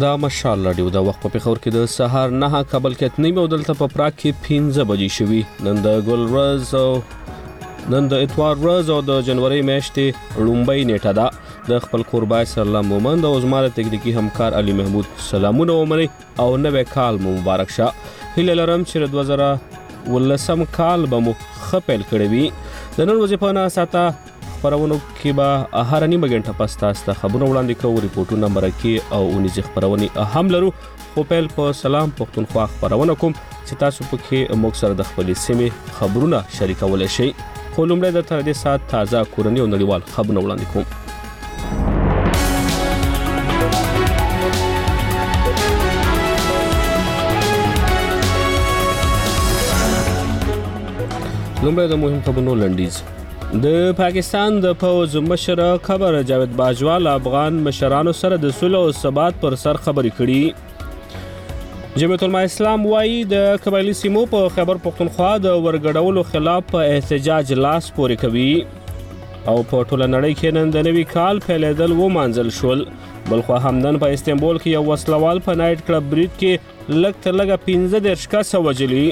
دا مشال راډیو د وخت په پیښور کې د سهار 9 کابل کې 9 او دلته په پراګ کې 15 بجې شوي. نن د ګل ورځ او اتوار ورځ او د جنوري میاشتې لومبۍ نیټه ده. د خپل قربای سره مومند او زماره تکنیکی همکار علي محمود سلامونه ومني او نوې کال مو مبارک شه. هیله لرم چې 2019 کال به مو خپل کړی وي. د نن ورځې په 9 ساعته خبرونو کې به هر نیمه غنټه پس تاسو ته خبرونه وړاندې کوو، ریپورتونه مرکه او اونیزه خبرونه هم لرو. خو پیل په سلام پښتونخوا خبرونه کوم چې تاسو پکې موږ سره د خپل سیمې خبرونه شریکول شي. خو لومړی د تر دې سات تازه کورنی او نړیوال خبرونه وړاندې کوم. لومړی د مهم خبرونو لنډیز. د پاکستان د پوز مشر خبر جاوید باجوا افغان مشرانو سره د صلح او ثبات پر سر خبرې کړي. جمعیت العلماء اسلام وايي د قبایلی سیمو په خیبر پختونخوا د ورګډولو خلاف په احتجاج لاس پورې کوي. او په ټوله نړۍ کې نن د نوي کال پیلېدل ومانځل شول. بلخو همدن په استنبول کې یو وسلوال په نایټ کلب برید کې لږ تر لږه 15 کسه وژلي.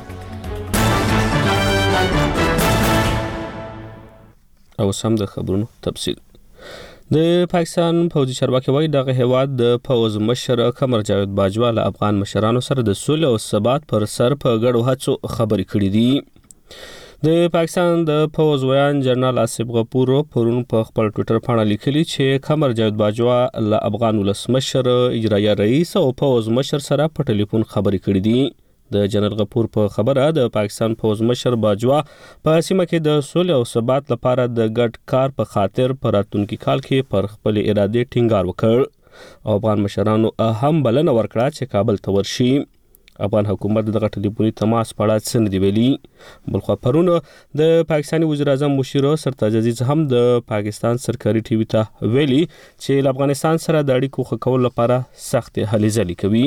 او سم د خبرونو تفصیل. د پاکستان فوجي چارواکي وایي دغه هیواد د فوز مشر قمر جاوید باجوا له افغان مشرانو سره د صلح او ثبات پر سر په ګډو هڅو خبرې کړې دي. د پاکستان د فوز ویان جنرال آصف غفور پرون په خپل ټوئیټر باندې لیکلي چې قمر جاوید باجوا له افغان ولسمشر اجرایه رئیس او فوز مشر سره په ټلیفون خبرې کړې دي. د جنرال غفور په خبره د پاکستان فوز مشر باجوا په سیمه کې د صلح او ثبات لپاره د ګډ کار په خاطر په راتلونکي کال کې پر خپل ارادې ټینګار وکړ او افغان مشرانو هم بلنه ورکړه چې کابل ته ورشي. افغان حکومت دغه ټلیفوني تماس په اړه څه نه دی ویلي. بلخو پرون د پاکستاني وزیر اعظم مشیر سرتاج عزیز هم د پاکستان سرکاري ټي وي ته ویلي چې له افغانستان سره د اړیکو ښه کولو لپاره سخت هلې ځلې کوي.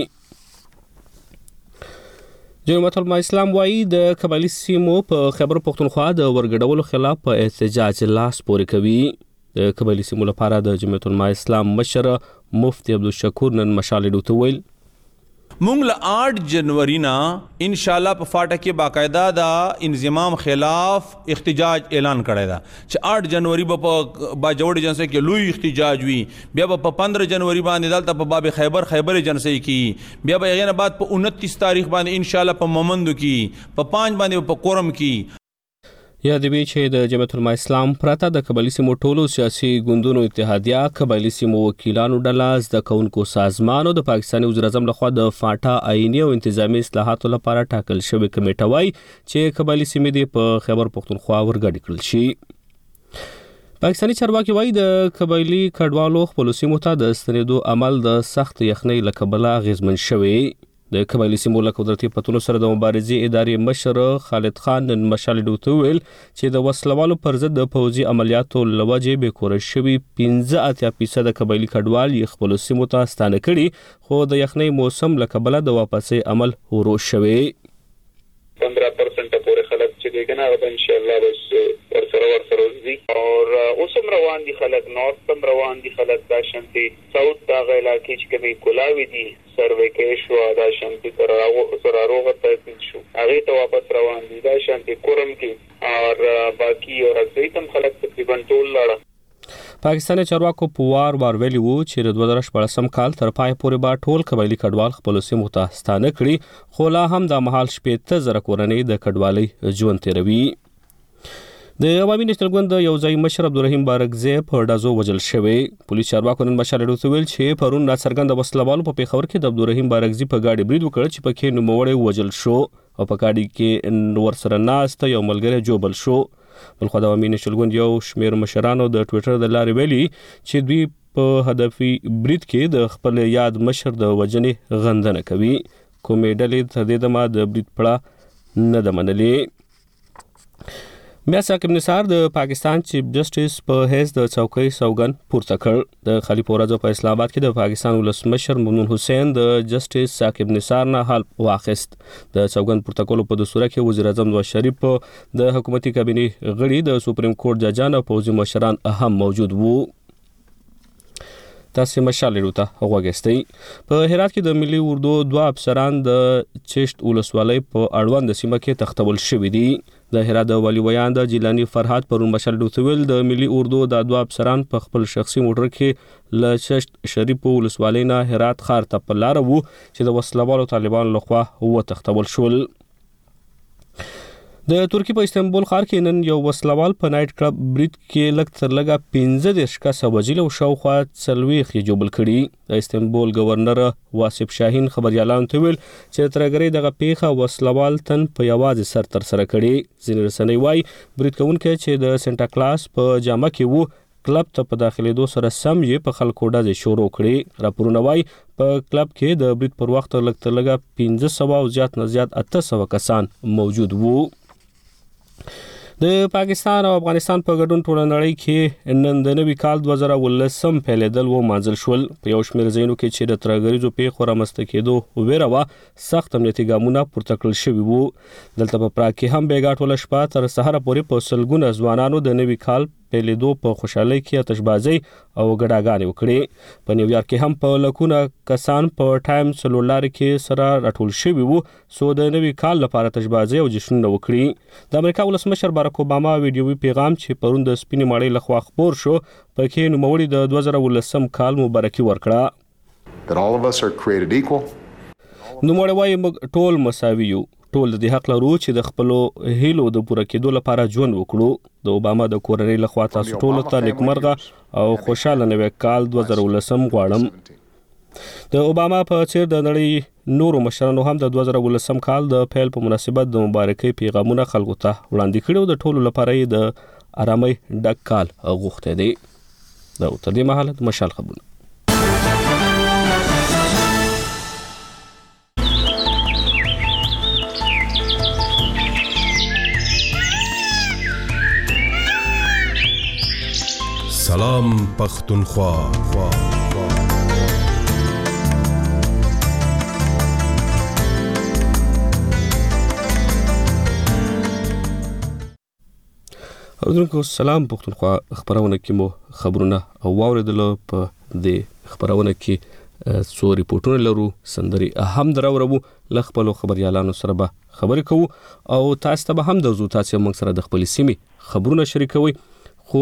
جمعیت العلماء اسلام وايي د قبایلی سیمو په خیبر پختونخوا د ورګډولو خلاف په احتجاج لاس پورې کوي. د قبایلی سیمو لپاره د جمعیت العلماء اسلام مشر مفتی عبدالشکور نن مشال ډوته ویل مونږ له 8 جنوري نه ان شاء الله په فاټه کې باقاعده د انضمام خلاف احتجاج اعلان کړی دا چې 8 جنوري په باجوړ جنسي کې لوی احتجاج وي. بیا په 15 جنوري باندې دلته په باب خیبر جنسي کې بیا به یې بعد په 29 تاریخ باندې ان شاء الله په مومندو کې په 5 باندې په کورم کې. یا د چې د جمعیت العلماء اسلام پرته د قبایلی سیمو ټولو سیاسي ګوندونو اتحادیه قبایلی سیمو وکیلانو ډله زده کوونکو سازمان او د پاکستاني وزیر اعظم لخوا د فاټا آئینی او انتظامی اصلاحاتو لپاره ټاکل شوی کمیټه وایي چې قبایلی سیمې د په خیبر پختونخوا ورګډې کړل شي. پاکستاني چارواکي وایي د قبایلی کډوالو خپل سیمو ته د ستنېدو عمل د سخت یخنۍ له کبله اغیزمن شوی. د قبایلی سیمو له قدرتي پتونو سره د مبارزې ادارې مشر خالد خان نن مشال ډوته ویل چې د وسلوالو پر ضد د فوجي عملیاتو لوجې به کور شوي 15% قبایلی کډوال یې خپل سیمو ته ستانه کړي. خو د یخنۍ موسم له کبله د واپسې عمل ورو شوی. 15% پورې خلک چې دیګنه غو ان شاء الله بس ورسره وزي او اوسم روان دي خلک نورث تم روان دي خلک دا شانتي ساوث دا علاقې چې کومي کولاوي دي سروې کې شو دا شانتي سراروغه ته شو هغه ته واپس روان دي دا شانتي کورم کې او باقي او رزيتم خلک تقریبا ټول لاړه. پاکستاني چارواکو په وار ویلي وو چې د 2014 کال تر پای پورې به ټول قبایلی کډوال خپل سیمو ته ستانه کړي. خو لا هم د مهال 15,000 کورنۍ د کډوالۍ ژوند تیروي. د عوامي نېشنل ګوند یو ځای مشر عبدالرحیم بارکزی په ډازو وژل شوی. پولیس چارواکو نن مشال ډوته ویل چې پرون راڅرګند وسلوالو په پیښور کې د عبدالرحیم بارکزی په گاډي برید وکړ چې پکې نوموړی وژل شو او په گاډي کې ورسره ناست یو ملګری جوبل شو. بلخو د عوامي نېشنل ګوند یو شمېر مشرانو د ټوئیټر د لارې ویلي چې دوی په هدفي برید کې د خپل یاد مشر د وژنې غندنه کوي. کومې ډلې تر دې دمه د برید پړه نه ده منلې. بیا ساقب نثار د پاکستان چیف جسټس په حیث د چوکۍ سوګند پورته کړ. د خلیفه ورځو په اسلام آباد کې د پاکستان ولسمشر ممنون حسین د جسټس ساقب نثار نه حلف واخیست. د سوګند پورته کولو په دستور کې وزیر اعظم نواز شریف د حکومتي کابینې غړي د سپریم کورټ ججان او پوځي مشران هم موجود وو. تاسو مشال لرو ته غوښتئ. په هرات کې د ملي اردو 2 افسران د چشت ولسوالۍ په اړوند سیمه کې تختول شوې دي. د هرات د والي ویان د جیلانی فرهاد پرون مشال دوتویل د ملي اردو د 2 افسران په خپل شخصي موټر کې له چشت شریف ولسوالۍ نه هرات ښار ته په لار وو چې د وسلوالو طالبانو لخوا وتښتول شول. د ترکی په استنبول ښار کې نن یو وسلوال په نایټ کلب برید کې لږ تر لږه 15 کسه وژلي او شاوخوا 40 یې جوبل کړي. د استنبول گورنر واسف شاهین خبريالانو ته ویل چې ترګری دغه پیښه وسلوال تن په یوازې سر تر سره کړي. ځینې رسنۍ وايي برید کوونکی چې د سنټا کلاس په جامه کې وو کلب ته په داخليدو سره سم یې په خلکو ډزې شروع کړې. راپورونه وايي په کلب کې د برید پر وخت لږ تر لږه 1500 او زیات نه زیات 800 کسان موجود وو. د پاکستان او افغانستان په ګډون ټوله نړۍ کې نن د نوي کال 2019 پیلېدل ومانځل شول. په یو شمېر ځایونو کې چې د ترهګریزو پیښو رامنځته کېدو ویره وه سخت امنیتي ګامونه پورته کړل شوي وو. دلته په پراګ کې هم بېګا ټوله شپه تر سهاره پورې په سلګونه ځوانانو د نوي کال پیلېدو په خوشحالۍ کې آتشبازۍ او ګډاګانې وکړې. په نیویارک کې هم په لکونه کسان په ټایم څلورلارې کې سره راټول شوي وو څو د نوي کال لپاره آتشبازۍ او جشنونه وکړي. د امریکا ولسمشر باراک اوباما ویډیوي پیغام چې پرون د سپینې ماڼۍ لخوا خپور شو پکې نوموړي د 2019 کال مبارکي ورکړه. نوموړي وایي موږ ټول مساوي یو، ټول د حق لرو چې د خپل هیلو د پوره کېدو لپاره ژوند وکړو. د اوباما د کورنۍ لخوا تاسو ټول ته نیکمرغه او خوشاله نوی کال 2019 غواړم. د اوباما په څیر د نړۍ نورو مشرانو هم د 2019 کال د پیل په مناسبت د مبارکۍ پیغامونه خلکو ته وړاندې کړي او د ټولو لپاره یې د آرامۍ ډک کال غوښتی دی. دا تر دې مهاله د مشال خبرونه. سلام پختونخوا. اوریدونکو سلام پختونخوا خبرونه کې مو خبرونه او واوریدل. په دې خبرونه کې څو ریپورتونه لرو، سندري هم دراورو، لخپلو خبريالانو سره به خبرې کوو او تاسو ته به هم د تاسو موږ سره د خپل سیمې خبرونه شریکوي. خو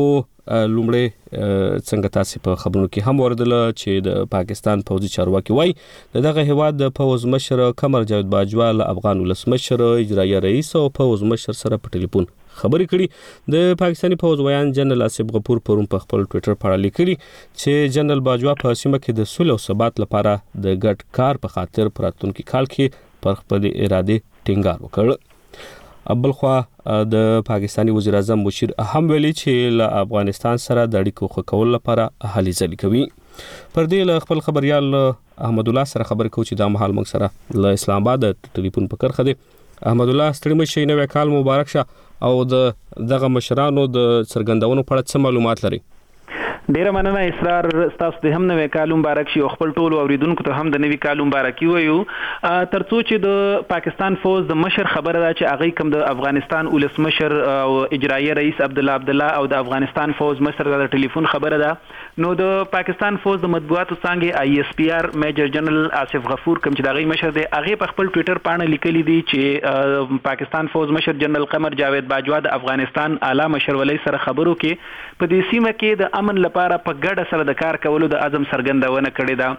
لومړی څنګه تاسو په خبرونو کې هم وردل چې د پاکستان پوځي چارواکي وایي دغه هیواد د پوځ مشر قمر جاوید باجوا له افغان ولسمشر اجرایي رئیس او پوځ مشر سره په ټلیفون خبرې کړي. د پاکستاني پوځ ویان جنرال آصف غفور پرون په خپل ټوئیټر باندې لیکلي چې جنرال باجوا په سیمه کې د صلح او ثبات لپاره د ګډ کار په خاطر راتلونکي کال کې پر خپل اراده ټینګار وکړ. بلخوا د پاکستاني وزیر اعظم مشیر هم ویلي چې له افغانستان سره د اړیکو ښه کولو لپاره هلې ځلې کوي. پر دې له خپل خبريال احمد الله سره خبرې کوو چې دا مهال موږ سره له اسلام آباد ټلیفون په کرخه دی. احمد الله ستړي مشي نوې کال مبارک شه او دغه مشرانو د څرګندونو په اړه څه معلومات لري؟ ډیره مننه اسرار، تاسو ته هم نوې کال مبارک شي او خپل ټول اوریدونکو ته هم د نوې کال مبارکي وایو. ترڅو چې د پاکستان فوج د مشر خبره ده چې هغه کوم د افغانستان ولسمشر او اجرایي رئیس عبد الله او د افغانستان فوج مشر د ټلیفون خبره ده، نو د پاکستان فوج د مطبوعاتو څنګه ISPR میجر جنرال آصف غفور کوم چې دغه مشر دی هغه په خپل ټوئیټر باندې لیکلي دي چې پاکستان فوج مشر جنرال قمر جاوید باجوا د افغانستان اعلی مشرولۍ سره خبرو کې په دې سیمه کې د امن لپاره په ګډه سره د کار کولو د عزم څرګندونه کړې ده.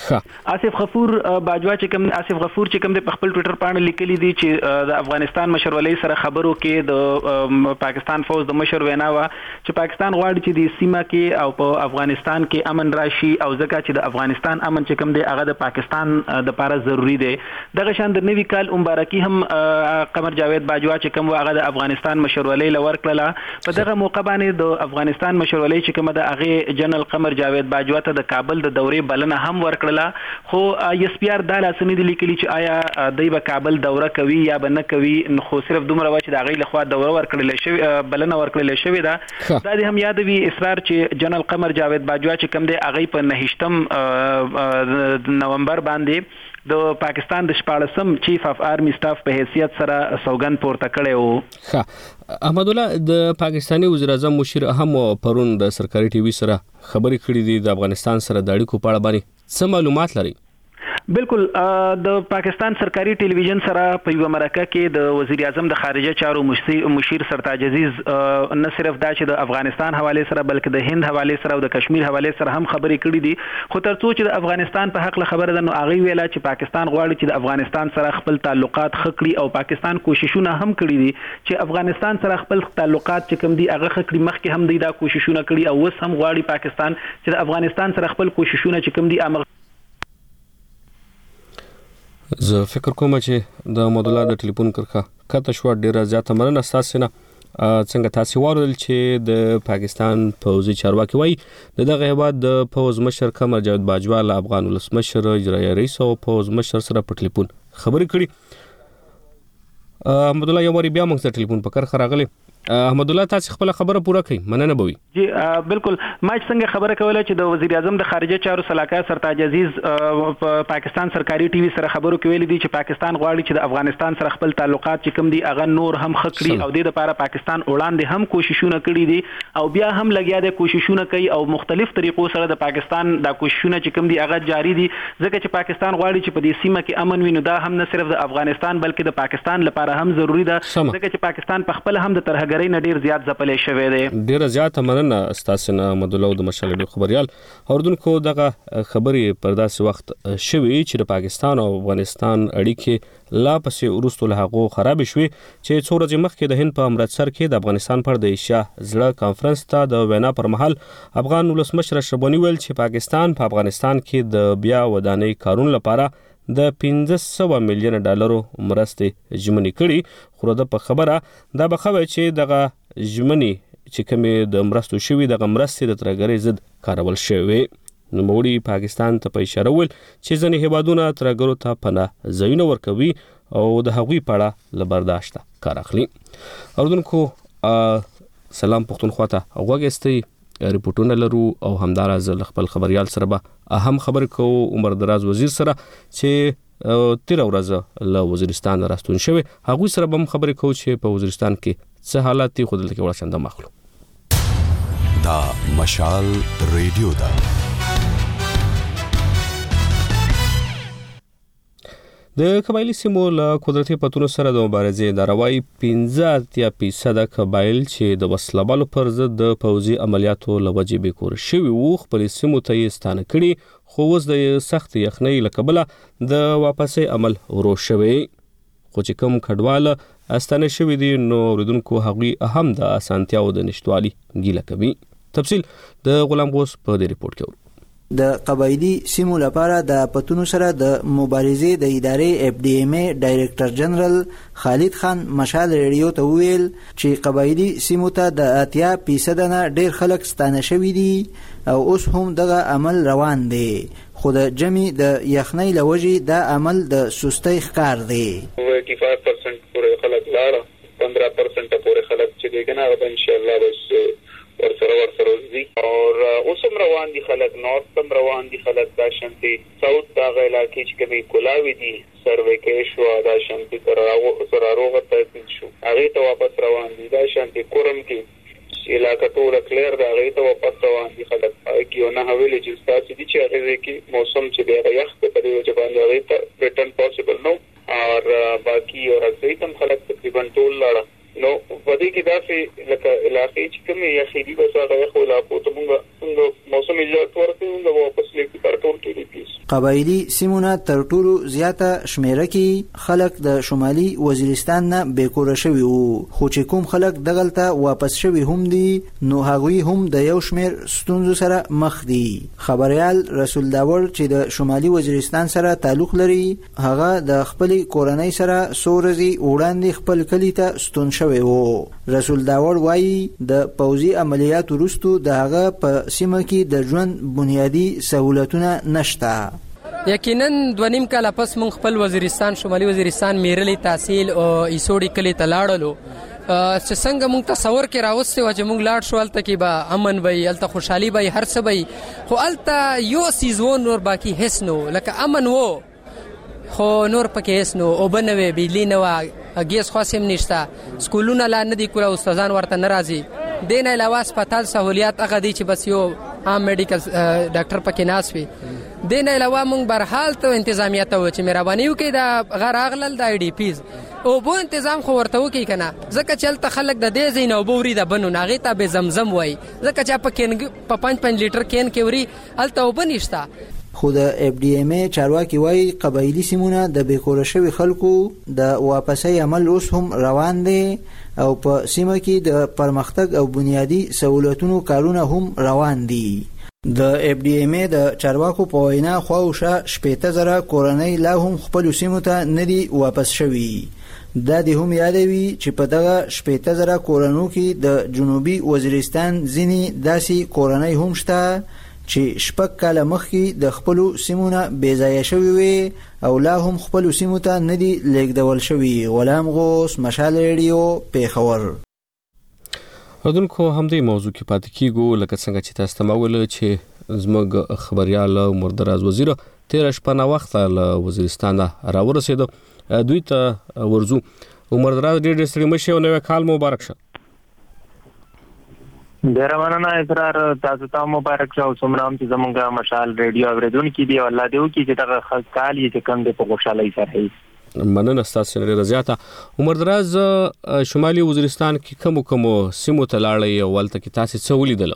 آصف غفور باجوا چې کوم د خپل ټوئیټر باندې لیکلي دي چې د افغانستان مشرولۍ سره خبرو کې د پاکستان فوج د مشر وینا وا چې پاکستان غواړي چې د سیمه کې او په افغانستان کې امن راشي او ځکه چې د افغانستان امن چې کوم دی هغه د پاکستان د لپاره ضروری دی. دغه شان د نوي کال مبارکي هم قمر جاوید باجوا چې کوم هغه د افغانستان مشرولۍ لور کړله. په دغه موقع باندې د افغانستان مشرولۍ چې کوم د هغه جنرال قمر جاوید باجوا ته د کابل د دورې بلنه هم ورکړه. خو ISPR دا لاسنی دي لیکلي چې آیا دوی به کابل دوره کوي یا به نه کوي، خو صرف دومره وایي چې د هغې لخوا دوره ورکړل شوې بلنه ورکړل شوې ده. دا دې هم یادوي اسرار چې جنرال قمر جاوید باجوا چې کوم دی هغې په 9 نومبر باندې د پاکستان د 14م چیف اف آرمی سټاف په حیثیت سره سوګند پورته کړی وو. ښه احمد الله د پاکستاني وزیر اعظم مشیر هم پرون د سرکاري ټي وي سره خبرې کړې دي د افغانستان سره د اړیکو په اړه باندې څه معلومات لري؟ بالکل د پاکستان سرکاري ټلویزیون سره په یو مرکه کې د وزیر اعظم د خارجه چارو مشیر سرتاج عزیز نه صرف دا چې د افغانستان حواله سره بلکې د هند حواله سره او د کشمیر حواله سره هم خبرې کړې دي. خو ترڅو چې د افغانستان په حق له خبره ده نو هغه ویلا چې پاکستان غواړي چې د افغانستان سره خپل تعلقات خکړي او پاکستان کوششونه هم کړې دي چې افغانستان سره خپل تعلقات چې کوم دي هغه خکړي. مخکې هم دی دا کوششونه کړي او اوس هم غواړي پاکستان چې د افغانستان سره خپل کوششونه چې کوم دي زه فکر کوم چې د مودلا د ټلیفون کرخه کته شو ډیره زیاته مننه تاسو نه. څنګه تاسو وارل چې د پاکستان پوځي چارواکي وای دغه هیواد د پوز مشر قمر جاوید باجوا له افغان ولس مشر اجرایي رئیس او پوز مشر سره په ټلیفون خبرې کړي. احمد الله یو وری بیا موږ ته ټلیفون په کرخه راغلی. احمد الله تاسو خپل خبره پوره کړئ مننه بوي. جی بالکل ما څنګه خبره کوله چې د وزیر اعظم د خارجه چارو سلاکار سرتاج عزیز په پاکستان سرکاري ټي وي سره خبرو کوي دي چې پاکستان غواړي چې د افغانستان سره خپل تعلقات چې کوم دي هغه نور هم خکړي او د لپاره پاکستان وړاندې هم کوششونه کړي دي او بیا هم لګیا دي کوششونه کوي او مختلف طریقو سره د پاکستان د کوششونه چې کوم دي هغه جاری دي ځکه چې پاکستان غواړي چې په دې سیمه کې امن وي. نو دا هم نه صرف د افغانستان بلکې د پاکستان لپاره هم ضروری ده ځکه چې پاکستان په خپل هم د ترهګرۍ نه ډیر زیات ځپلې شوی دی. ډیره زیاته مننه تاسو نه مدلو د مشالې خبريال اوردونکو دغه خبرې پر داسې وخت شوي چې د پاکستان او افغانستان اړیکې لا پسې ورستو له هغه خراب شوي چې څو ورځې مخکې د هند په امرتسر کې د افغانستان پر د ایشیا زړه کانفرنس ته د وینا پر مهال افغان ولسمشر اشرف غني ویل چې پاکستان په افغانستان کې د بیا ودانۍ کارونو لپاره د 500 میلیون ډالرو مرستې ژمنې کړي. خو د په خبره دا بخوي چې دغه ژمنې چې کومې د مرستو شوي دغه مرستې د ترهګرۍ ضد کارول شوي. نوموړي پاکستان ته په اشاره ویل چې ځینې هیوادونه ترهګرو ته پناه ځایونه ورکوي او د هغوی په اړه له برداشته کار اخلي. اوردونکو سلام پښتونخوا ته غوږ ریپورتونه لرو او همداراز خپل خبريال سره به اهم خبر کوو عمر دراز وزیر سره چې تیر ورځ له وزیرستان راستون شوی هغه سره به خبرې کوو چې په وزیرستان کې څه حالات دي خو دلته کې ورسنده مخلو. دا مشال ریډیو دا د قبایلی سیمو له قدرتي پتونو سره د مبارزې د روای 15% قبایل چې د وسلوالو پر ضد د پوځي عملیاتو لوجې به کور شوی وو خپل سیمو ته یې ستانه کړي. خو اوس د سخت یخنۍ له کبله د واپسې عمل ورو شوی. خو چې کوم کډواله استانه شوی دي نو اوریدونکو هغوی هم د اسانتیاو د نشټوالي ګیله کوي. تفصیل د غلام غوث په دې ریپورت کې. د قبایلی سیمو لپاره د پتونو سره د مبارزې د ادارې اف ډي ام ای ډایریکټر جنرال خالد خان مشال ریډیو ته ویل چې قبایلی سیمو ته د 80% نه ډیر خلک ستانه شوي دي او اوس هم دغه عمل روان دی. خو د جمعي د یخنۍ لوجې دا عمل د سستۍ ښکار دی. 85% پورې خلک لاړه 15% پورې خلک چې دیګنه به ان شاء الله بس ورسره وزي او اوسم روان دي خلک نورث تم روان دي خلک دا شانتي ساوث دا علاقې چې کومي کولاوي دي سروې کې شو دا شانتي سراروغه ته شو هغه ته واپس روان دي دا شانتي کورم کې علاقې ټول کلیر دا هغه ته واپس روان دي خلک کې نه حوالې چې تاسو دي چې هغه کې موسم چې دی یخ په دې وجه باندې هغه ته ریټرن پوسیبل نو او باقي او راځي تم خلک تقریبا ټول لاړه نو په دې کې داسې لکه علاقې چې کومې یخېدي بس هغه خو علاقو ته موږ موسم اجازه ورکوي موږ واپس لیکي تر ټول کې قبایلی سیمونه تر ټولو زیاته شمیره کې خلک د شمالي وزیرستان نه بیکوره شوي وو خو چې کوم خلک دغلته واپس شوي هم دي نو هغوی هم د یو شمیر ستونزو سره مخ دي. خبريال رسول داور چې د شمالي وزیرستان سره تعلق لري هغه د خپل کورنۍ سره سورزي وړاندې خپل کلی ته ستون شوی وو. رسول داور وایي د پوځي عملیات وروسته د هغه په سیمه کې د ژوند بنیادی سہولتونه نشته. یقینا 2.5 کال پس مونږ خپل وزیرستان شمالي وزیرستان میرلی تحصیل او ایسوډي کلی ته لاړلو چې څنګه مونږ تصور کې راوستي و چې مونږ لاړ شو الته کې به امن وي الته خوشحالي وي هر څه وي خو الته یو سیزون نور باقي هیڅ نو لکه امن وو خو نور پکې هیڅ نو اوبه نه وې، بجلي نه وه، ګیس خاص هم نشته، سکولونه لا نه دي کوله، استادان ورته نه راځي. دې نه علاوه هسپتال سهولیات هغه دي چې بس یو عام میډیکل ډاکټر پکې ناست وي. دې نه علاوه موږ برحال ته انتظامیه ته و چې مهرباني وکړي دا غیر اغلل د آی ډي پیز اوبو تنظیم خو ورته وکړي که نه، ځکه چې هلته خلک د دې ځای نه اوبه وړي د بنو نه، هغې ته به زمزم وایي، ځکه چې په 5 لیټر کین کې وړي، هلته اوبه نشته. خو د اف ډي ام ای چارواکي وایي قبایلي سیمونه د بېکوره شوي خلکو د واپسۍ عمل اوس هم روان دی او په سیمه کې د پرمختګ او بنیادي سہولتونو کارونه هم روان دي. د اف ډي ام ای د چارواکو په وینا خواوشا 80,000 کورنۍ لا هم خپلو سیمو ته نه دي واپس شوي. دا دې هم یادوي چې په دغه 80,000 کورنو کې د جنوبي وزیرستان ځینې داسې کورنۍ هم شته چې 6 کاله مخکې د خپلو سیمو نه بېځایه شوي وي او لا هم خپلو سیمو ته نه دي لیږدول شوي. غلام غوث، مشال ریډیو، پیښور. اردوونکو همدې موضوع کې پاتې کیږو لکه څنګه چې تاسو ته ما ویل چې زموږ خبريال عمردراز وزیر تیر شپه نه وخت له وزیرستان راورسېد. دوی ته ورزو. عمردراز ډېر ستړي مشه او نوې کال مبارک شه. ډېر مننه اسرار، تاسو ته مبارک شه او څومره هم چې زموږ مشال ریډیو اوریدونکي دي، الله دې وکړي چې دغه کال یې چې کوم دی په خوشحالۍ سره وي. مننه ستاسو ډېره زیاته. عمردراز شمالي وزیرستان کې کومو سیمو ته لاړئ او هلته کې تاسې څه ولیدل؟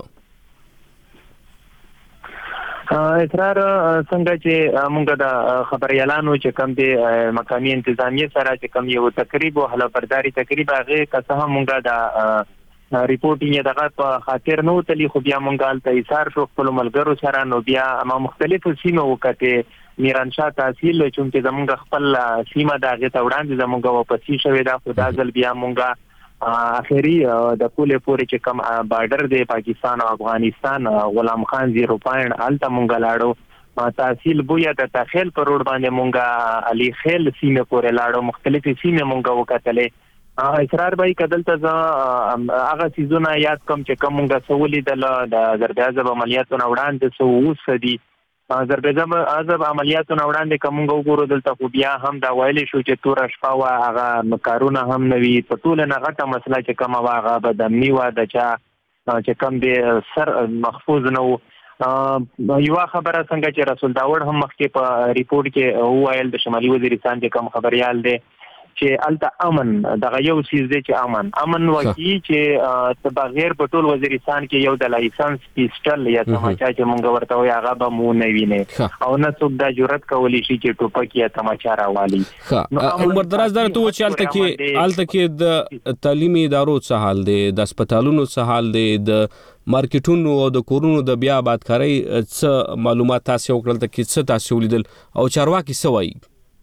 اسرار څنګه چې موږ د خبريالانو چې کوم دی مقامي انتظامیه سره چې کوم یو تقریب او حلبرداري تقریب هغه که هم موږ د ریپورټینګ دغه په خاطر نو تلی، خو بیا موږ هلته ایثار شو خپل ملګرو سره، نو بیا ما مختلفو سیمو وکتې. میرانشاه تحصیل چې زمونږ خپل سیمه د هغې ته وړاندې زمونږ واپسي شوې ده، خو دا ځل بیا مونږ اخري د پولې پورې چې کوم بارډر دی پاکستان او افغانستان، غلام خان 0 پاینټ هلته مونږ لاړو. تحصیل بویا د تخیل پر روډ باندې مونږ علي خیل سیمه پورې لاړو، مختلفې سیمې مونږ وکتلې. اسرار بھائی کدلته هغه سیزونه یاد کوم چې کوم مونږ څه ولیدل د ضرب عملیاتو نه وړاندې څه اوس دي. ضرب عملیاتو نه وړاندې که مونږ وګورو دلته خو بیا هم دا ویلی شو چې توره شپه وه، هغه کارونه هم نه وي، په ټوله نه غټه مسله چې کومه وه هغه بدامني وه، د چا چې کوم دی سر محفوظ نه و. یوه خبره څنګه چې رسول داوړ هم مخکې په ریپورټ کې وویل د شمالي وزیرستان چې کوم خبریال دی چې الته امن دغه یو سیز دی چې امن وکړي چې بغیر په ټول وزیرستان کې یو د لایسنس پیسټل یا تماچا چې مونږ ورته وایو هغه به مو نه ویني او نه څوک دا جرأت کولی شي چې ټوپک یا تماچا راوالي. عمردراز دا ته چې الته کې د تعلیمي ادارو څه حال دی، د هسپتالونو څه حال دی، د مارکیټونو او د کورونو د بیا آبادکارۍ څه معلومات تاسو وکړل ته کې څه تاسو ولیدل او چارواکي څه وایي؟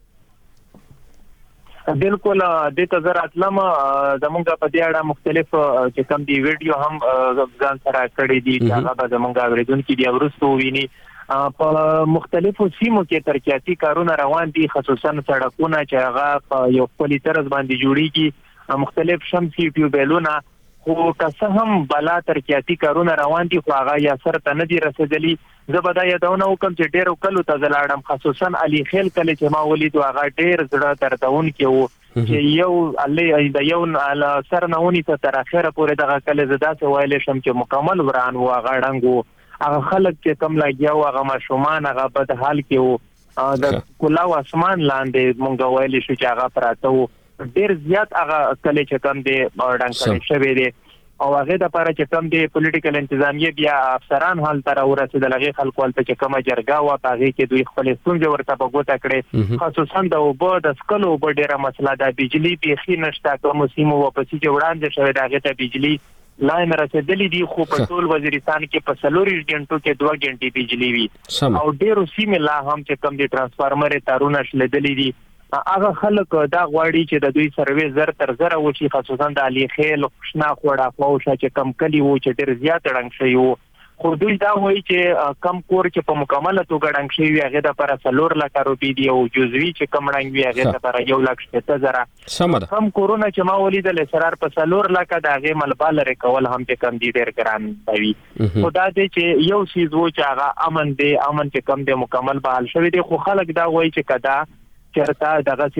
بالکل د تزر اتلم زمونږ په دې اړه مختلف چې کوم دی ویډیو هم ځان سره کړی دي چې هغه زمونږ اوریدونکو دی ورسته ویني. په مختلفو سیمو کې ترقیاتي کارونه روان دي، خصوصا سړکونه چې هغه په یو خپل طرز باندې جوړیږي، مختلف شمسي ټیوبلونه، خو که هم بلا ترقیاتي کارونه روان دي خو هغه یا سر ته نه دي رسیدلي. زه به دا یادونه وکړم چې ډېرو کلو ته زه لاړم، خصوصا علي خیل کله چې ما ولیدو هغه ډېر زړه دردونکی و چې یو د یو سر نه ونیسه تر اخره پورې دغه کله زه داسې ویلی شم چې مکمل وران و، هغه ړنګ و، هغه خلک چې کم لګیا و، هغه ماشومان هغه بد حال کې و، د کلاو اسمان لاندې مونږ ویلی شو چې هغه پراته و. ډېر زیات هغه کله چې کم دی ړنګ کړی شوی دی او هغه د لپاره چې کوم دی پولیټیکل انتظامیه بیا افسران حال تر ورسېدل، هغه خلکو ته چې کومه جرګه و هغه کې دوی خپل ستونزې ورته په ګوته کړې، خصوصا د اوبو د سکلو اوبه ډېره مسله ده، بجلی بیخي نشته، کوم سیمو واپسې چې وړاندې شوی د هغې ته بجلی لاین رسېدلې دي، خو په ټول وزیرستان کې په 4 غنټو کې 2 غنټې بجلی وي او ډېرو سیمې لا هم چې کوم دی ترانسفارمر تارونه شلېدلي دي. هغه خلک دا غواړي چې د دوی سروې زر تر زره وشي، خصوصا د علي خیل شنا خوړه خواوشا چې کم کلی وو چې ډېر زیات ړنګ شوي وو، خو دوی دا وایي چې کم کور چې په مکمله توګه ړنګ شوي وي هغې دپاره 4 لکه روپۍ دي او جزوي چې کم ړنګ وي هغې دپاره 1,60,000. کم کورونه چې ما ولیدل اسرار په 4 لکه د هغې ملبه لرې کول هم چې کم دي ډېر ګران وي. خو دا دی چې یو څیز و چې هغه امن دی، امن چې کم دی مکمل بحال شوی دی، خو خلک دا وایي چې که دا چرته دغه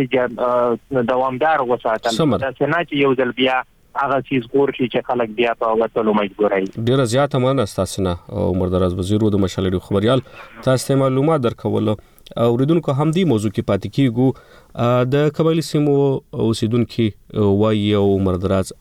چې دوامدار وساتل دا څنګه چې یو ځل بیا هغه چیز ګور چې خلک بیا په وټلو مجبورای. ډیره زیاته مننه تاسو نه عمر دراز وزیر د مشال ریډیو خبريال تاسو ته معلومات درکول. اوریدونکو هم دی موضوع کې پاتې کیږو د قبایلی سیمو اوسیدونکو وایي عمر دراز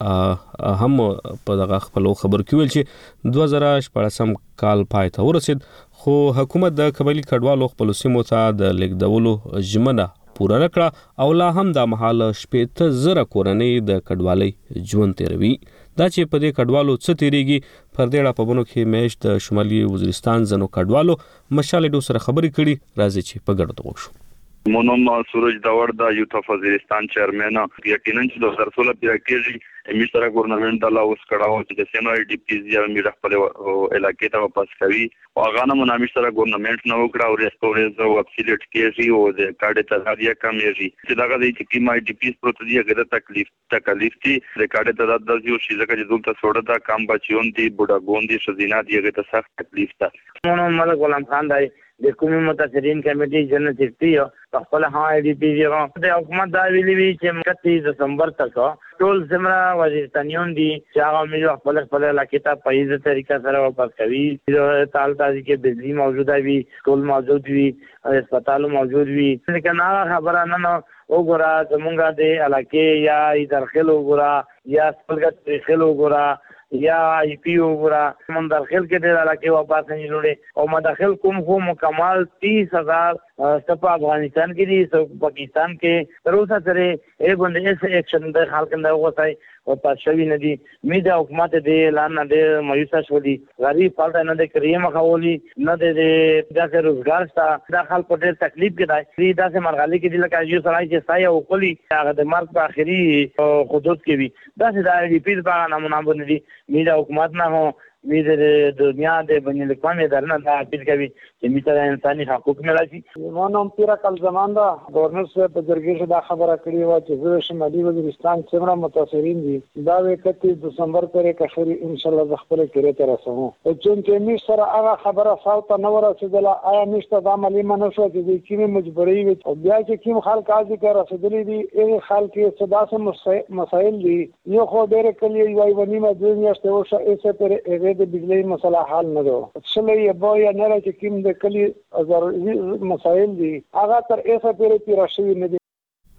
هم په دغه خپل خبر کې ویل چې 2014 کال پای ته ورسید خو حکومت د قبایلی کډوالو خپل سیمو ته د لیکدولو ژمنه پوره نکړه او لا هم د محل 15,000 کورنۍ د کډوالۍ ژوند تیروي. دا چې په دې کډوالو څه تیریږي پر دې راپبونو کې مېش د شمالي وزیرستان زنو کډوالو مشال ریډیو سره خبرې کړي راځي چې په ګډه وګورو. مونوم سورج داور د یوت اف وزیرستان چیرمن یقینا چې 2016 پیراکېږي امیر سره ګورنمنت د لاوس کړهو چې سینو ای ډی پی زی امیر خپل علاقې ته واپس کوي او هغه نه امیر سره ګورنمنت نو کړه او ریسټوریز او اپسیلیټ کېږي او د کارډ تعداد یې کمیږي چې دا غوډي چې کی مای ډی پی پروت دی هغه تکلیف دي د کارډ تعداد د یو شي ځکه چې دلته سوړه دا کام بچیون دي بوډا ګوندي شذینا دی هغه ته سخت تکلیف ده. مونږ ملک غلام خان دی د کومي متاثرین کمیټي جنرال سیکرټری په خپل ای ډی پی د حکومت دا ویلي وی چې 31 دسمبر تک ټول زمرا وزیرستانیون دي چې هغه موږ خپل علاقې ته په ایزه طریقه سره واپس کوي. تعال تازي کې بجلی موجوده وي ټول موجود وي هسپتال موجود وي څنګه نه خبره نه وګورا زمونږه د علاقې یا درخل وګورا یا خپلګت خل وګورا یا ای پی وګورا من داخل کې د علاقې واپس نه جوړي او مداخل کوم خو مکمل 30,000 په افغانستان کې دي پاکستان کې تر اوسه سره یو غونډه ایکشن د خلک نه وغوښتای او پښوی نه دي می د حکومت د اعلان نه د مایوسه شو دي غریب پالته نه د کریم خولي نه د داسې روزګار ستا د خلک په ډېر تکلیف کې دی داسې مرغلي کې د لکه یو سړی چې سایه او کلی هغه د مرګ په اخري حدود کې وي داسې د ای ډی پی په نمونه باندې دي می د حکومت نه هو می د دنیا د بین الاقوامي ادارو نه اپیل کوي چې می ته انساني حقوق ملاشي. مونږ پیرا کل زمان دا گورنر صاحب په جرګې کې دا خبره کړې و چې زه شمالي وزیرستان څومره متاثرین دي دا 31 دسمبر پورې کفر ان شاء الله د خپل کېره ته رسوم او چې می سره هغه خبره فاوته نه ورسېدله آیا نشته د عملی منشو چې د کیمه مجبوري وي او بیا چې کیم خلک ازي کې رسېدلې دي هغه خلک صدا سه مسائل دي یو خو ډېر کلی وای ونیمه د میاشتې وشه ایسه پر د بجلی مسله حل نه ده څلې یو یا نه چې کوم د کلی ضروري مسائل دي هغه تر ایسه پیرا شوی نه دي.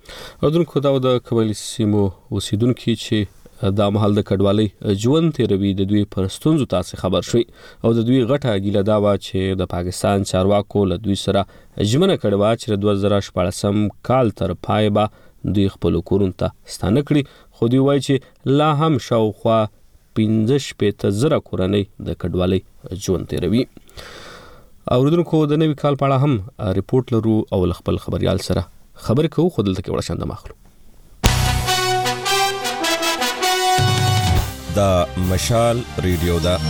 اذن خو د قبایلی سیمو اوسیدونکو چې د محل د کډوالۍ ژوند تیروي د دوی پرستونزو تاسو خبر شوي او د دوی غټه ګیله دا و چې د پاکستان چارواکو له دوی سره ژمنه کړې و چې 2014 کال تر پای به دوی خپل کورونو ته ستانه کړي خو دوی وایي چې لا هم شاوخوا 15,000 کورنۍ د کډوالۍ ژوند تیروي. اوریدونکو د نوي کال په اړه هم ریپورت لرو او خپل خبريال سره خبرې کوو خو دلته کې وړ شاند ماخلو. د مشال ریډیو دا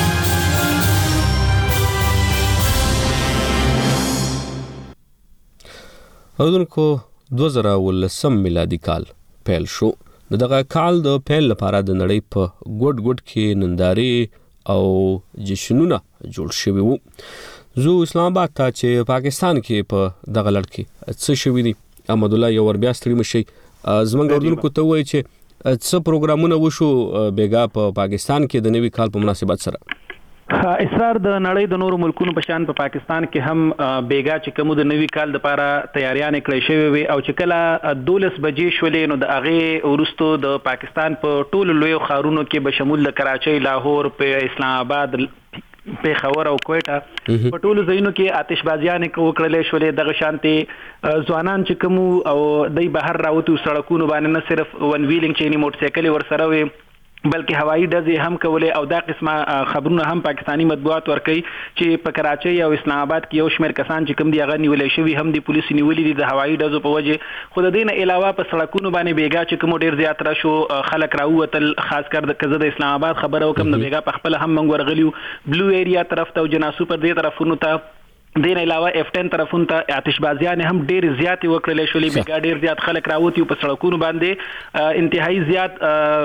اوریدونکو 2019 میلادي کال پیل شو. دغه کال د پیل لپاره د نړۍ په ګډ کې نندارې او جشنونه جوړ شوي وو. زه اسلام آباد ته چې پاکستان کې په دغه لړ کې څه شوي دي احمد الله یو ور بیا ستړي مشي زمونږ اردوونکو ته وایي چې څه پروګرامونه وشو بیګا په پاکستان کې د نوي کال په مناسبت سره. اصرار د نړۍ د نورو ملکونو په شان په پاکستان کې هم بیګا چې کوم د نوي کال لپاره تیاریان کړې شوې وي او چې کله 12 بجې شولې نو د هغه ورستو د پاکستان په ټولو لوی ښارونو کې به شمول د کراچۍ لاهور په اسلام آباد پیښور او کوټه په ټولو ځایونو کې آتشبازیان وکړلې شولې دغه شانتي ځوانان چې کوم او د بهر راوتو سړکونو باندې نه صرف ون ویلینګ چینی موټر سایکل ورسره وي بلکې هوایي ډزې هم کولې او دا قسمه خبرونه هم پاکستانی مطبوعات ورکوي چې په کراچۍ او اسلام آباد کې یو شمېر کسان چې کوم دي هغه نیولې شوي هم د پولیسو نیولې دي د هوایي ډزو په وجه خو د دې نه علاوه په سړکونو باندې بیګا چې کوم ډېر زیات را شو خلک راووتل خاص کر د کزه د اسلام آباد خبره وکم د بیګا په خپل هم منګ ورغلیو بلو ایریا طرف ته او جناسو پر دې طرفونو ته دین علاوه F10 طرفون ته آتشبازیان هم ډېر زیات وکړل شولې بیګا ډېر زیات خلک راوتی په سړکونو باندې انتهایی زیات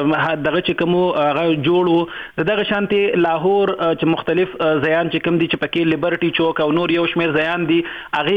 دغه چې کوم هغه جوړو دغه شانتي لاهور چې مختلف ځایان چې کوم دي چې پکې لیبرټي چوک او نور یو شمېر ځایان دي هغه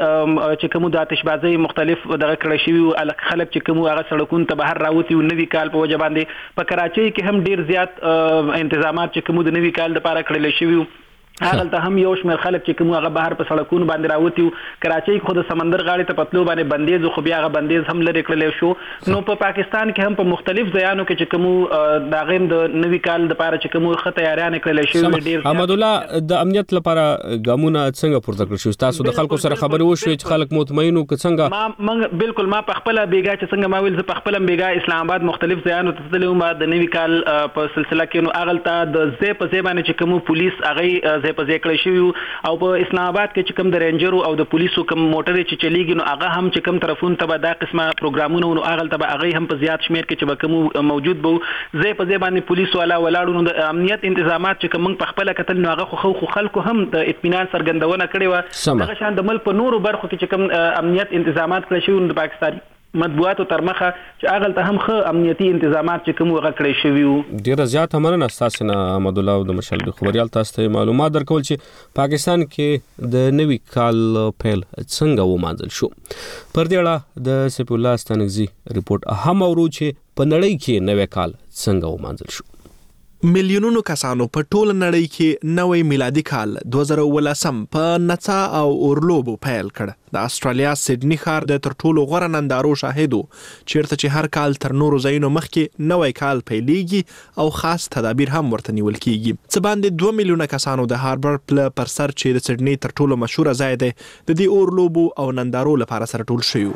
کې چې کوم د آتشبازي مختلف دغه کړی شوی خلک چې کوم هغه سړکونو ته بهر راوتی او نوي کال په وجه باندې په کراچۍ کې هم ډېر زیات انتظامات چې کوم د نوي کال لپاره کړل شوی هغه ته هم یو شمېر خلک چې کوم هغه بهر په سړکونو باندې راوتی کراچۍ خو د سمندر غاړې ته پتلو باندې بندیز خو بیا هغه بندیز هم لري کړل شو نو په پاکستان کې هم په مختلف ځایانو کې چې کوم د غیم د نوي کال لپاره چې کوم خه تیاریان کړل شو ډیر احمد الله د امنیت لپاره ګامونه څنګه پورته کړی شو تاسو د خلکو سره خبرې وشوي چې خلک مطمئنو که څنګه بالکل ما په خپل بیګا چې څنګه ما ویل ز په خپل بیګا اسلام آباد مختلف ځایانو ته تللی ما د نوي کال په سلسله کې نو اغلطه د زې په زې باندې چې کوم پولیس هغه زې په زې کړی شو او په اسلام آباد کې چې کوم د رینجرو او د پولیسو کوم موټر چې چلیږي نو هغه هم چې کوم طرفون ته دا قسمه پروګرامونه نو هغه ته هغه هم په زیات شمیر کې چې به کوم موجود بو زې په زې باندې پولیس والا ولاړو نو د امنیت تنظیمات چې کوم په خپل کتل نو هغه خو خلکو هم د اطمینان سرګندونه کړې و هغه شان د ملک په نورو برخو کې چې کوم امنیت تنظیمات کړی شو د پاکستان مطبوعاتو تر مخه چې هغه ته هم ښه امنیتي تنظیمات چې کوم هغه کړی شوی وو ډیره زیات مننه تاسو نه احمد الله د مشال خبريال تاسو ته معلومات درکول چې پاکستان کې د نوي کال پیل څنګه ومانځل شو پر دې اړه د سیف الله ستانګزي ریپورت هم اورو چې په نړۍ کې نوي کال څنګه ومانځل شو میلیونونو کسانو په ټول نړۍ کې نوې میلادي کال 2018 په نڅا او اورلوبو پیل کړ. د استرالیا سیډني ښار د تر ټولو غوره نندارو شاهدو چیرته چې هر کال تر نورو ځایونو مخکې نوې کال پیلېږي او خاص تدابیر هم ورته نیول کیږي. څه باندې 2 میلیونه کسانو د هاربر پل پر سر چې د سیډني تر ټولو مشهوره ځای دی د دې اورلوبو او نندارو لپاره سره ټول شوي.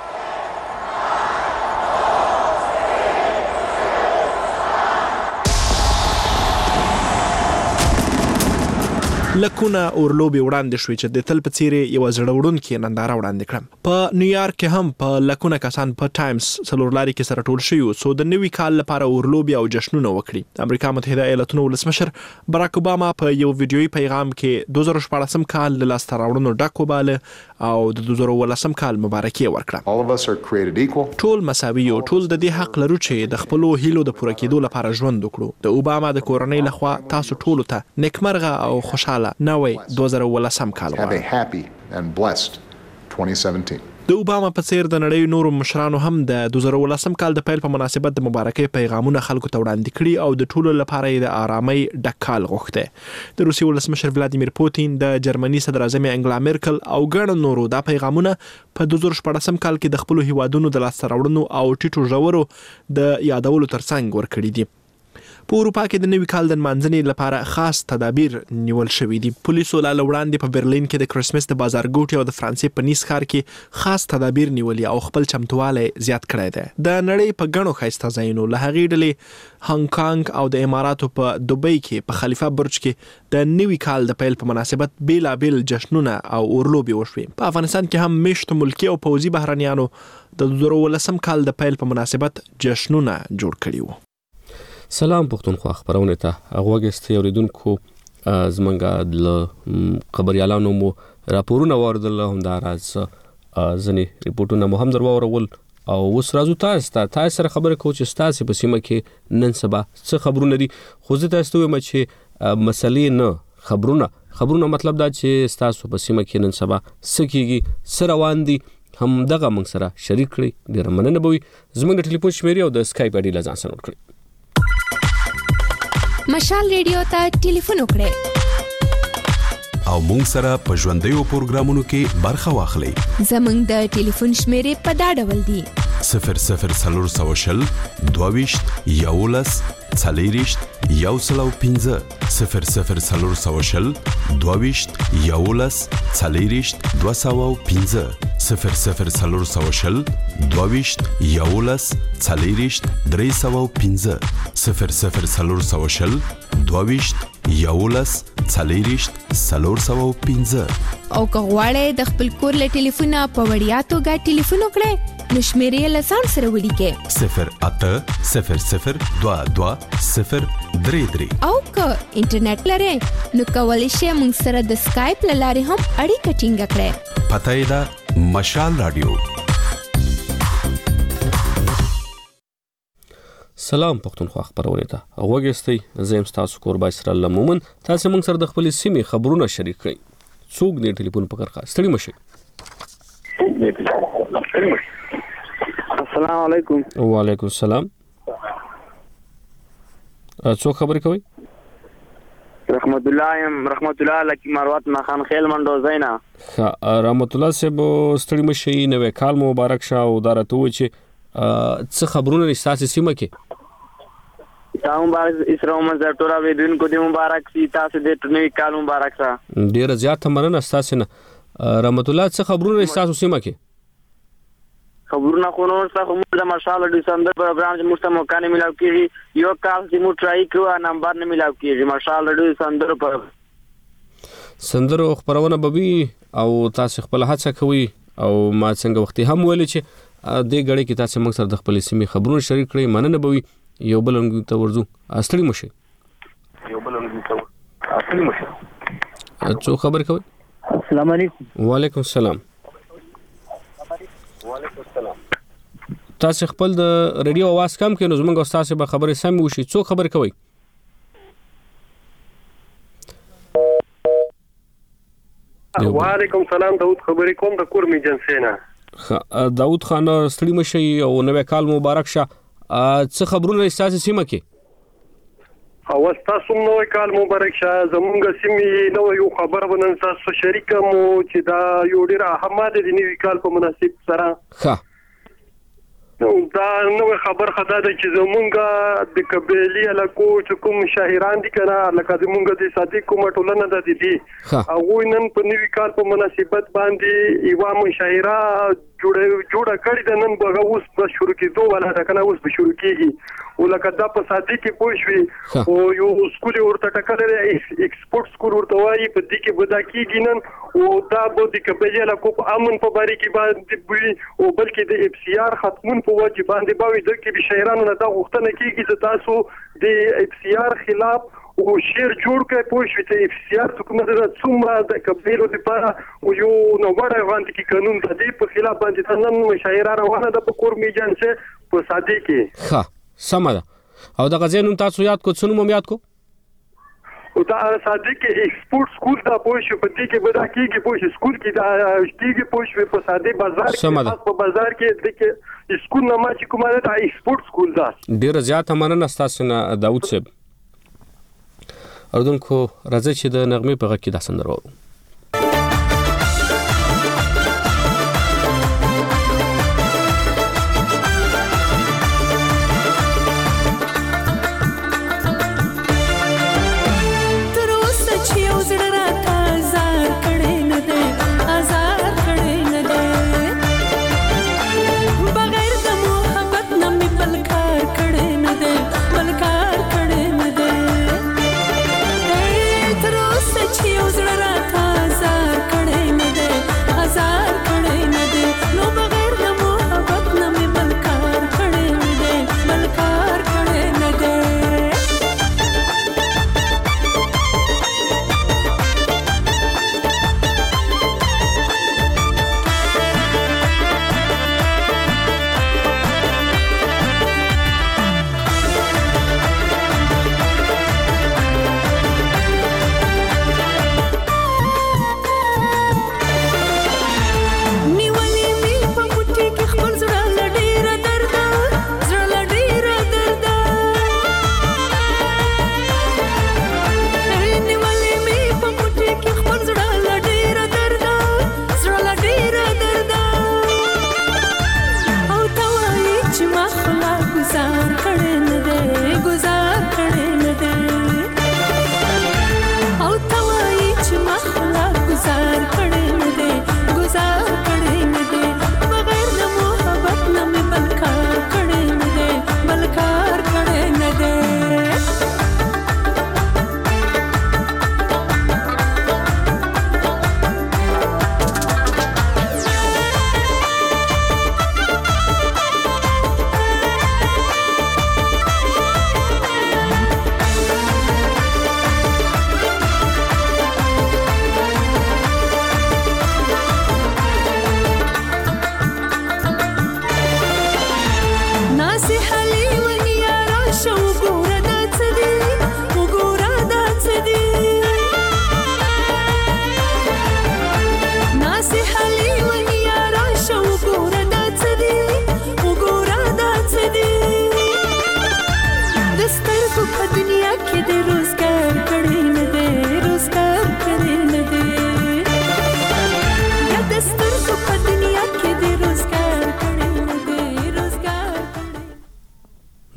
لکونه اورلوبې وړاندې شوې چې د تل په څیرې یو زړه وړونکې ننداره وړاندې کړم. په نیویارک کې هم په لکونه کسان په ټایمز څلورلاري کې سره ټول شوي څو د نوي کال لپاره اورلوبې او جشنونه وکړي. امریکا متحده ایالاتونو ولسمشر براک اوباما په یو ویډیويي پیغام کې 2014 کال له لاسته راوړنو ډک وباله او د 2018 کال مبارکي ورکړه. ټول مساوي او ټول د دې حق لرو چې د خپلو هیلو د پوره کېدو لپاره ژوند وکړو. د اوباما د کورنۍ لخوا تاسو ټول ته نیکمرغه او خوشاله نوې 2018 کال غواړم. د اوباما په څیر د نړۍ نورو مشرانو هم د 2018 کال د پیل په مناسبت د مبارکۍ پیغامونه خلکو ته وړاندې کړي او د ټولو لپاره د آرامۍ ډک کال غوښته. د روسیې ولسمشر ولادیمیر پوتین، د جرمني صدر اعظم انګلا میرکل او ګڼ نورو دا پیغامونه په 2014 کال کې د خپلو هیوادونو د لاسته راوړنو او ټیټو ژورو د یادولو ترڅنګ ورکړي دي. په اروپا کې د نوي کال د نمانځنې لپاره خاص تدابیر نیول شوي دي. پولیسو لا وړاندې په برلین کې د کرسمس د بازارګوټي او د فرانسې په نیس ښار کې خاص تدابیر نیولي او خپل چمتوالی زیات کړی دی. د نړۍ په ګڼو ښایسته ځایونو له هغې ډلې هانګ کانګ او د اماراتو په دوبۍ کې په خلیفه برج کې د نوي کال د پیل په مناسبت بیلابیل جشنونه او اورلوبې وشوې. په افغانستان کې هم میشتو ملکي او پوځي بهرنیانو د 2018 کال د پیل په مناسبت جشنونه جوړ کړي وو. سلام پښتونخوا خبرونه ته غوږی اوریدونکو زمونږ د خبريالانو مو راپورونه واردل هم دا راز ځنې ریپورتونه مو هم درواورول او اوس راځو تاسو سره خبرې کوو چې تاسو په سیمه کې نن سبا څه خبرونه دي. خو زه تاسو ته وایم چې مسلې نه خبرونه مطلب دا چې تاسو په سیمه کې نن سبا څه کیږي څه روان دي هم دغه موږ سره شریک کړئ. ډېر مننه به وي. زموږ د ټلیفون شمیرې او د اسکایپ اډي له ځان سره نوٹ کړئ. مشال ریډیو ته ټلیفون وکړئ او مونږ سره په ژوندیو پروګرامونو کې برخه واخلئ. زموږ د ټلیفون شمیرې په دا ډول دي: 0040 22 11 40 105 0040 22 11 40 205 0040 22 11 40 305 0040 22 11 40 305. او که غواړئ د خپل کور له ټلیفونه په وړیا توګه ټلیفون وکړئ نو شمیرې لسان سره ولیکې 08000220033 او که انټرنیټ لرئ نو کولی شئ موږ سره د سکایپ له لارې هم اړیکه ټینګه کړئ. پته یې ده مشال رادیو. سلام پښتونخوا خبرونه ته وګورئ. زم تاسو قربای سره لمومن تاسو موږ سره د خپل سیمې خبرونه شریک کړئ. څوک دې ټلیفون پکړه ستړي مشي. السلام علیکم. وعلیکم السلام. څوک خبرې کوي؟ رحمت الله لکی مروت خان خیل منډو زینا. رحمت الله صاحب ستړي مشي نوې کال مبارک شه او دارته و چې څه خبرونه نشته سیمه کې؟ تاسو مبارک اسراو منځ ټول اوریدونکو دې مبارک سي. تاسو دې نوې کال مبارک شه. ډیر زیات مننه تاسو نه. رحمت الله څه خبرونه نشته سیمه کې؟ خبرونه خو نور څه موږ د ماشاء الله ډیسمبر پروګرام چې موږ ته موقع نه ملاو کیږي یو کال چې موږ ټرای کوو نمبر نه ملاو کیږي ماشاء الله ډیسمبر پر سندرو خبرونه بوي او تاسو خپل هڅه کوي او ما څنګه وخت هم ویل چې دې غړي کې تاسو موږ سره د خپل سیمې خبرونه شریک کړئ. مننه بوي یو بل ته ورځو استړي مشه. څو خبر کوي؟ السلام علیکم. وعلیکم السلام. تاسو خپل د ریډیو आवाज کم کړئ نو زموږ استاد به خبرې سم وشي. څو خبر کوي؟ وعلیکم السلام. داود خبرې کوم د کورمي جنسینا. داود خان ستړي مشي او نوې کال مبارک شه. څه خبرونه تاسو سیمه کې؟ او تاسو نوې کال مبارک شه. زموږ سیمې نو یو خبر ونن تاسو شریک مو چې دا یو ډیر اهمیت دی نوې کال په مناسب سره. نو دا نو خبر خدا ده چې زمونږ د قبيلي علاقو چې کوم شاهران دي کنه لکه زمونږ د صادق کومه ټولنه ده دي هغه نن په نوې کال په مناسبت باندې یو مشاهره جوړه کړې ده. نن به اوس په شروع کېدو ولا ده کنه اوس به شروع کېږي او لکه دا په صادق کې پوښوي او یو سکول ورته ټکل لري ایکسپورت سکول ورته وایي په دې کې بدا کېږي نن او دا به د قبيلي علاقو په امن په باره کې باندې او بلکې د اف سی آر ختمون په وجه باندې باوي د کې شاعرانو نه دا غوښتنه کېږي چې تاسو د اف سی آر خلاف او شعر جوړ کړئ پوښوي ته اف سی آر څومره د قبيلو لپاره او یو نو وړه باندې کې قانون د دې په خلاف باندې نن مشاعره روانه ده په کورمي جنسه په صادق کې. ها سمه ده. او د غزینو تاسو یاد کو څنو مو یاد کو او دا صادق ایکسپورت سکول دا پوښ په دې کې بدا کېږي پوښ سکول کې دا کېږي پوښ په صادق بازار کې په بازار کې د کې سکول نه ما چې کومه دا ایکسپورت سکول دا ډیر زیات مننه تاسو نه داوود صاحب. اردوونکو راځي چې د نغمه په غږ کې دا سندره وو. تر اوسه چې یو زړه راته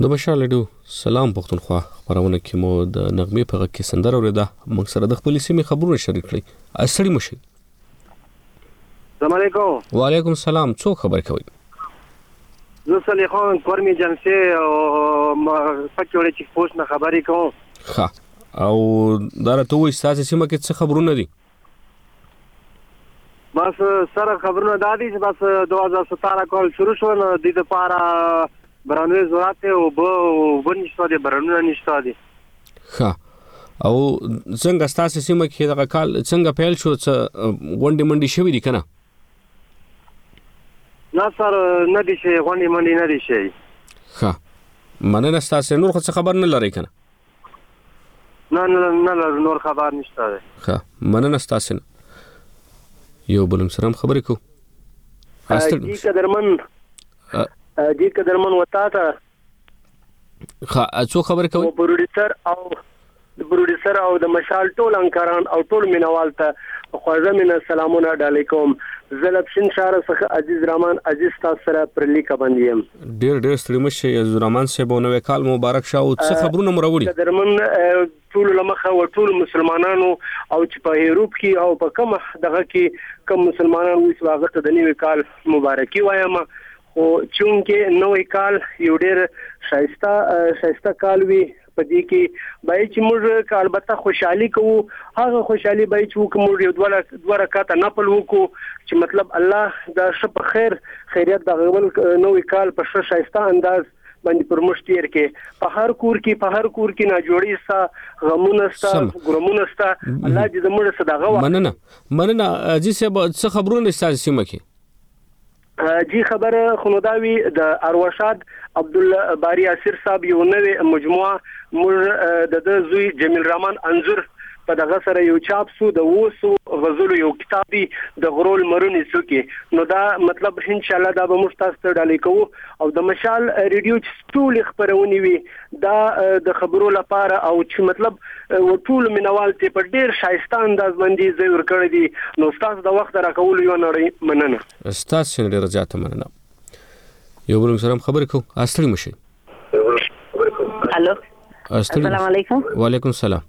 د مشال ریډیو سلام پښتونخوا خبرونه کې مو د نغمې په غږ کې سندره اوریده موږ سره د خپل سیمې خبرونه شریک کړي. اسړی مشي. السلام علیکم. وعلیکم السلام. څوک خبر کوي؟ زه صالح خان کورمي جنسي او پکوړې چې پوښتنه نه خبرې کوم. ښه او دا راته وایي ستاسو سیمه کې څه خبرونه دي؟ بس سره خبرونه دا دي چې بس 2017 کال شروع شو نو د لپاره برانوي زراعت او بنشته دي برانونه نشته دي. ښه او څنګه ستاسو سیمه کې دا کال څنګه پیل شو څه غونډې منډې شوې دي کنه؟ نه سر نه دي شي غونډې منډې نه دي شي. ښه مننه ستاسو نور څه خبر نه لري کنه؟ نه نور خبر نشته. ښه مننه ستاسو. یو بلم سره خبرې کو. جی قدرمن وتا ته ښه څو خبرې کوي؟ پروډوسر او د مشال ټول انکاران او ټول مینوال ته خوږه مینه سلامونه علیکم. زلبشن شهر څخه عزیز رحمان عزیز تاسو سره پر لیکه باندې يم. ډېر ستړي مشه عزیز رحمان صاحب نو کال مبارک شه او څه خبرونه مروړي؟ قدرمن ټول لمخه او ټول مسلمانانو او چې په یورپ کې او په کوم دغه کې کوم مسلمانانو وي واغه ته د نیو کال مبارکي وایم. خو چونکه نوې کال یو ډېر شایسته کال وي په دې کې بای چې موږ البته خوشحالي کوو هغه خوشحالي بای چې موږ یو دوه رکعات نفل وکړو چې مطلب الله دا شپ خیریت د غوړ نوې کال په شایسته انداز باندې پرموش تیر کې په هر کور کې نه جوړي ستا غمونه ستا ګرمونه ستا الله دې زموږ صدقه مننه جی صاحب څه خبرونه ستاسو سیمه کې؟ جی خبره خنوداوی د اروشاد عبد الله باری اسیر صاحب یو نوې مجموعه د زوی جمیل رحمان انظر په دغه سره یو چاپ سو د وسو غزل یو کتابي د غرول مرونی سکی نو دا مطلب ان شاء الله دا به مستاست ډالې کوو او د مشال ریډیو ټول خبرونه وي دا د خبرو لپاره او چې مطلب ټول مینوال ته په ډیر شایسته انداز باندې زور کړی دي نو تاسو د وخت راکول یو نړۍ مننه. تاسو ډیر زیاته مننه. یو بل سره خبرې کوو اصلي مشي. الو السلام علیکم. وعلیکم السلام.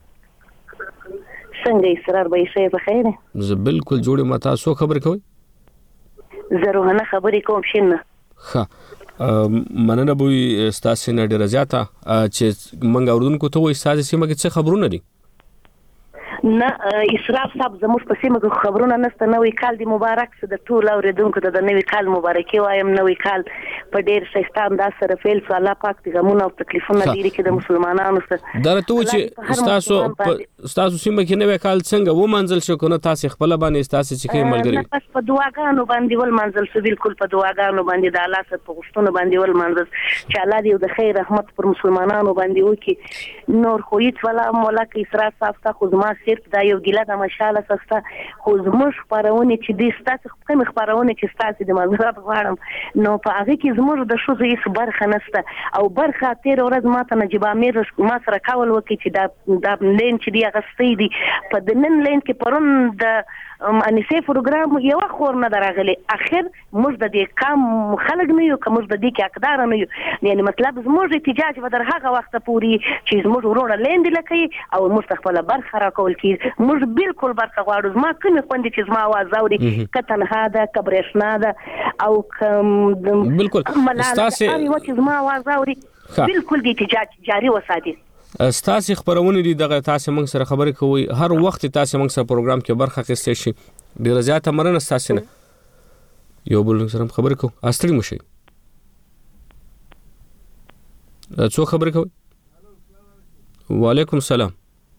څنګه اسرار به شي په خیر؟ زه بالکل جوړه ما تاسو خبرې کوي؟ زروهنه خبرې کوم شنه. ښه مننه بوي ستاسو نه ډیر زیاته چې منګ اوردونکو ته وایي ستاسو سیمه کې څه خبرونه دي؟ نه اسراف صاحب زموږ په سیمه کې خبرونه نشته. نوې کال دی مبارک شه د ټول اوریدونکو ته د نوې کال مبارکي وایم. نوې کال په ډیر ښایسته انداز سره فعل شو. الله پاک دې غمونه او تکلیفونه لري کې د مسلمانانو سره. دا ته و چې ستاسو سیمه کې نوې کال څنګه و منزل شو کنه تاسو خپل باندې تاسو چې کې ملګری پس په دعاګانو باندې ول منزل شو. بالکل په دعاګانو باندې د الله سره په غوښتنه باندې ول منزل چې الله دې د خیر رحمت پر مسلمانانو باندې وکي. نور خو هیڅ ولا مولا کې اسراف صاحب خو زما دا یو ګیله د مشاله سسته خو زموږ خبرونه چې دې ستاسو کوم خبرونه چې ستاسو د معذرت غواړم نو په هغه کې زموږ د شوزې هیڅ برخه نشته او برخه تیر ورځ ماته نجيب امیر ما سره کول وکي چې دا لین چې دی غستې دي په دنن لین کې پرون د انیسه پروګرام یو خور نه دراغلي اخر موږ د دې کم خلک نه یو کوم د دې کې اقدار نه یو یعنی مطلب زموږ احتجاج به در هغه وخت پوري چې زموږ ورونه لیند لکې او مستقبل برخه راکول کی موږ بالکل برخه غواړو. ما کوم خوندې چې زما आवाज اوري کتنها ده کبرشنا ده او بالکل تاسو چې زما आवाज اوري بالکل د احتجاج جاری وساتي. ستاسو خبرونه دي دغه تاسو موږ سره خبرې کوي هر وخت تاسو موږ سره پروګرام کې برخه اخیستئ شي. ډیر زیاته مننه تاسو نه. یو بل سره خبرې کوو اصلي مشي. څو خبرې کوي؟ وعلیکم السلام.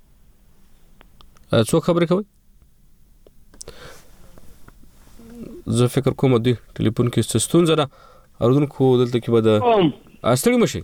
څو خبرې کوي؟ زه فکر کوم دی ټلیفون کې ستونزه ده اردونکو دلته کې به د اصلي مشي.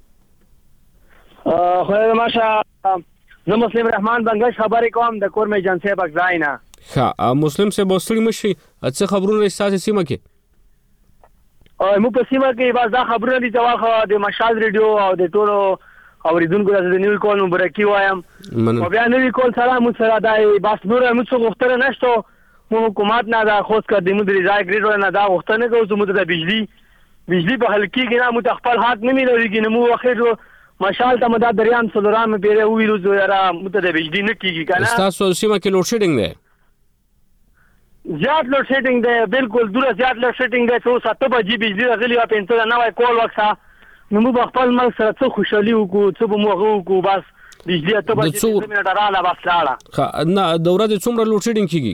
خو ماشه زه مسلم رحمان بنگش خبرې کوم د کورمه جنسي بغزاینه. ښه مسلم سے بوستړي مشي څه خبرونه ستاسو سیمه کې؟ مو په سیمه کې بس دا خبرونه دي چې واخه د مشال ریډیو او د ټولو اوریدونکو د نیو کول مبارکي وایم. او بیا نیو کول سلام سره دای بس نور موږ څه غوښتنه نشته. مو حکومت نه دا خوښ کړ د مدیر ځای ګریډ نه دا غوښتنه کوو چې موږ د بجلی بجلی په هلکی کې نه متخپل حق نه ملويږي نو مو اخر مشال ته مدد دریان څلورام پیره ویلو زویرا مت د بجلی نه کیږي کنه تاسو سیمه کې لوډ شیډینګ دی زیات لوډ شیډینګ دی بالکل دوره زیات لوډ شیډینګ دی څو 7 بجې بجلی غلی او پنځه نه وای کول وکړه نو مو خپل مل سره څه خوشالي وکړو څه به مو وکړو بس بجلی ته بجې 3 منټه رااله بس لاړه نه دوره د څومره لوډ شیډینګ کیږي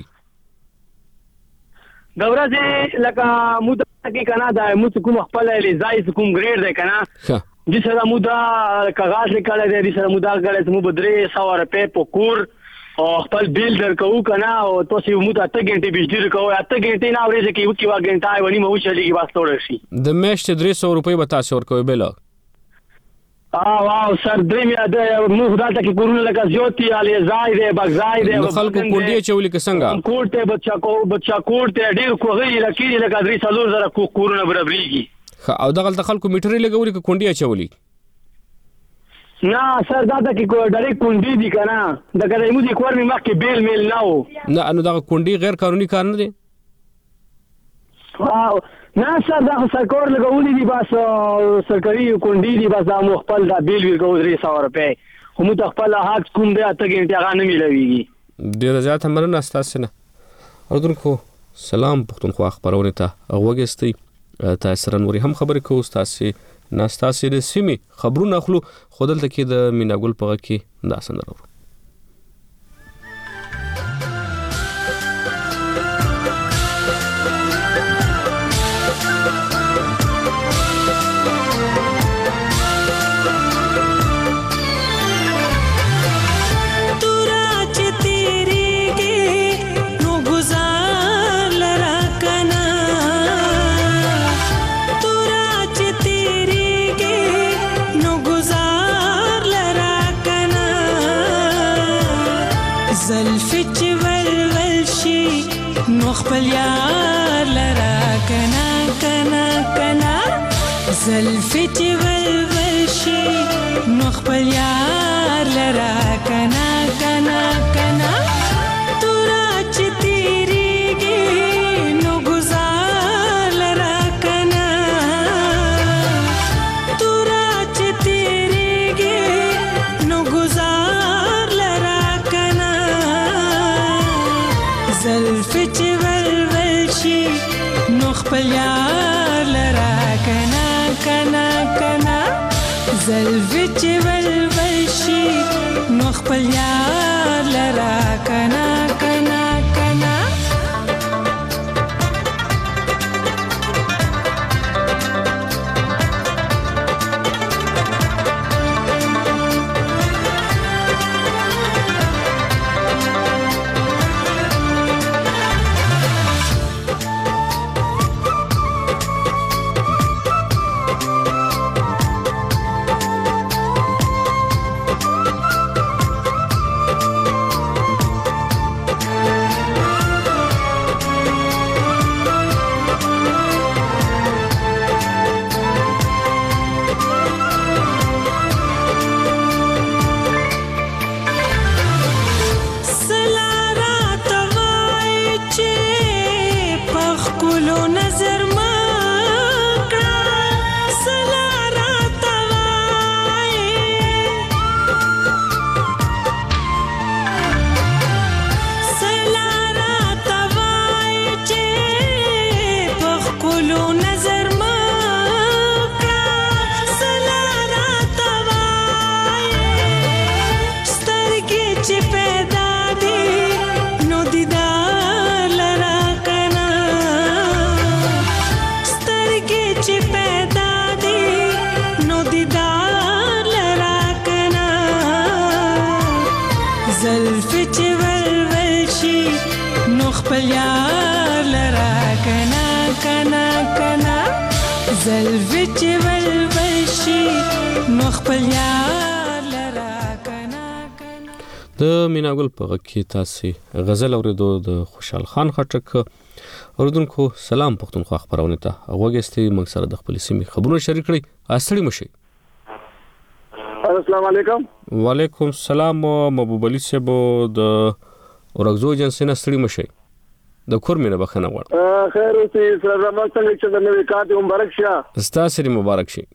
دوره چې لکه مو کې کنه دا مو کوم خپل لزای کوم ګریډ دی کنه د سره مو دا کاغذ لیکل دی د سره مو دا غړې مو بدري 100 روپے په کور او خپل بیل درکو کنه او تاسو مو ته 8 غنټه بجلی درکو 8 غنټه نه اوري چې یو کیوا غنټه ونی مو چلیږي بس توړ شي د میاشتې 300 روپے به تاسو ورکوي بیل واو سر درې مې د مو خدای ته کې کورونه لکه زیوتی علي زای دی بغزای دی خلکو کونډي چولې څنګه کوټه بچا کوټه ډیر کوغي لکه لکه 300 زره کورونه برابرېږي او دغه خلکو میټرې لګولي کې کونډي چولې نه سر دا ته کې ډایرکټ کونډي دي کنه دا کله موږ یې کور می مخ کې بیل میل نه نو دا کونډي غیر قانوني کار نه دي واو نه سر دا سرکار لګولې دي بس سرکاري کونډي دي بس دا مو خپل دا بیل ورکو 300 روپے هم ته خپل حق کوم دی اته کې هغه نه ملويږي ډیر زیات مننه تاسو نه اردوونکو سلام پښتونخوا خبرونه ته وګستئ تاسو سره نوري هم خبرې کوو تاسو ناستاسې د سیمې خبرونه اخلو خو دلته کې د میناګل په غږ کې دا سندره خپل یار لرا کنا کنا کنا زلفی چې ولول شي نو خپل یار لرا کنا کنا کنا تورا چې تیریږي نو گزار لرا کنا تورا چې تیریږي نو گزار لرا کنا زلفی چې نو خپل یار لرا کنا کنا کنا زلفی چې ولول شي نو خپل یار لرا کنا کنا کنا د میناګل په غږ کې تاسو غزل اوریدو د خوشحال خان خټک اوردونکو سلام پښتونخوا خبرونه ته وګستئ موږ سره د خپل سیمې خبرونه شریک کړئ استړي مشي السلام علیکم وعلیکم السلام محبوب علي صاحب د اورغزو ایجنسی نه استړي مشي د کور مینه بخنه غواړم. خیر اوسې سره زما څنګه چې د نوې کال مبارک شه. ستاسو لري مبارک شي.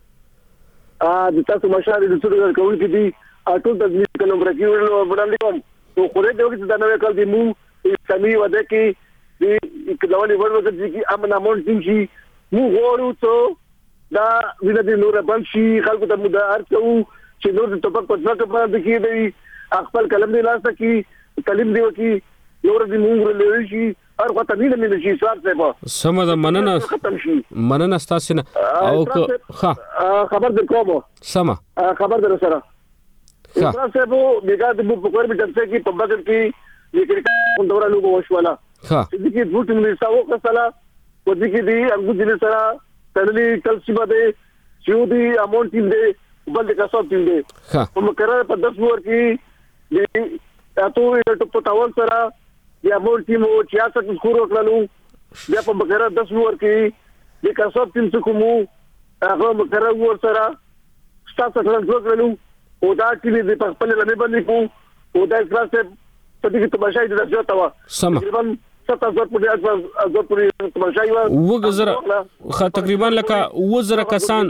د تاسو مشاري د څو کول کې دي ټول د دې کلم برکی وړاندې کوم. نو خو دې چې د نوې کال دی مو اسلامي وده کې د کډوالي ورته چې امن امون دي چې مو غوړو ته دا وینې د نور بنشي خلکو ته مو دا ارڅو چې نور ته په پټه باندې کې دی خپل کلم دی لاسته کې تعلیم دی وکي نور دې موږ لري شي هر وخت نه ملي شي سوار څه په سم ده مننه ستاسو نه او خبر در کوم سم خبر در سره اسرا سے وہ بیگا د بوکور می جلسه کې په بغل کې لیکن دورا لوګو وشوالا دې کې دوت ملي ساو کسلا و دې کې دې انګو دې سره تللی کل سی باندې چې دې امون ټیم دې بل د کسب ټیم دې په مقرره په 10 ور کې دې تاسو یې ټپ تاول سره یا مول ټیم او 66 سکور وکړلو بیا په مقرره 10 ور کې د کسب ټیم څخه مو هغه مقرره ور سره ستاسو سره وکړلو او دا چې د خپل لمه باندې کو او دا اساس ته د تماشای د ځوتا وا تقریبا 7000 پورې تماشای وا وګزره تقریبا لکه وزره کسان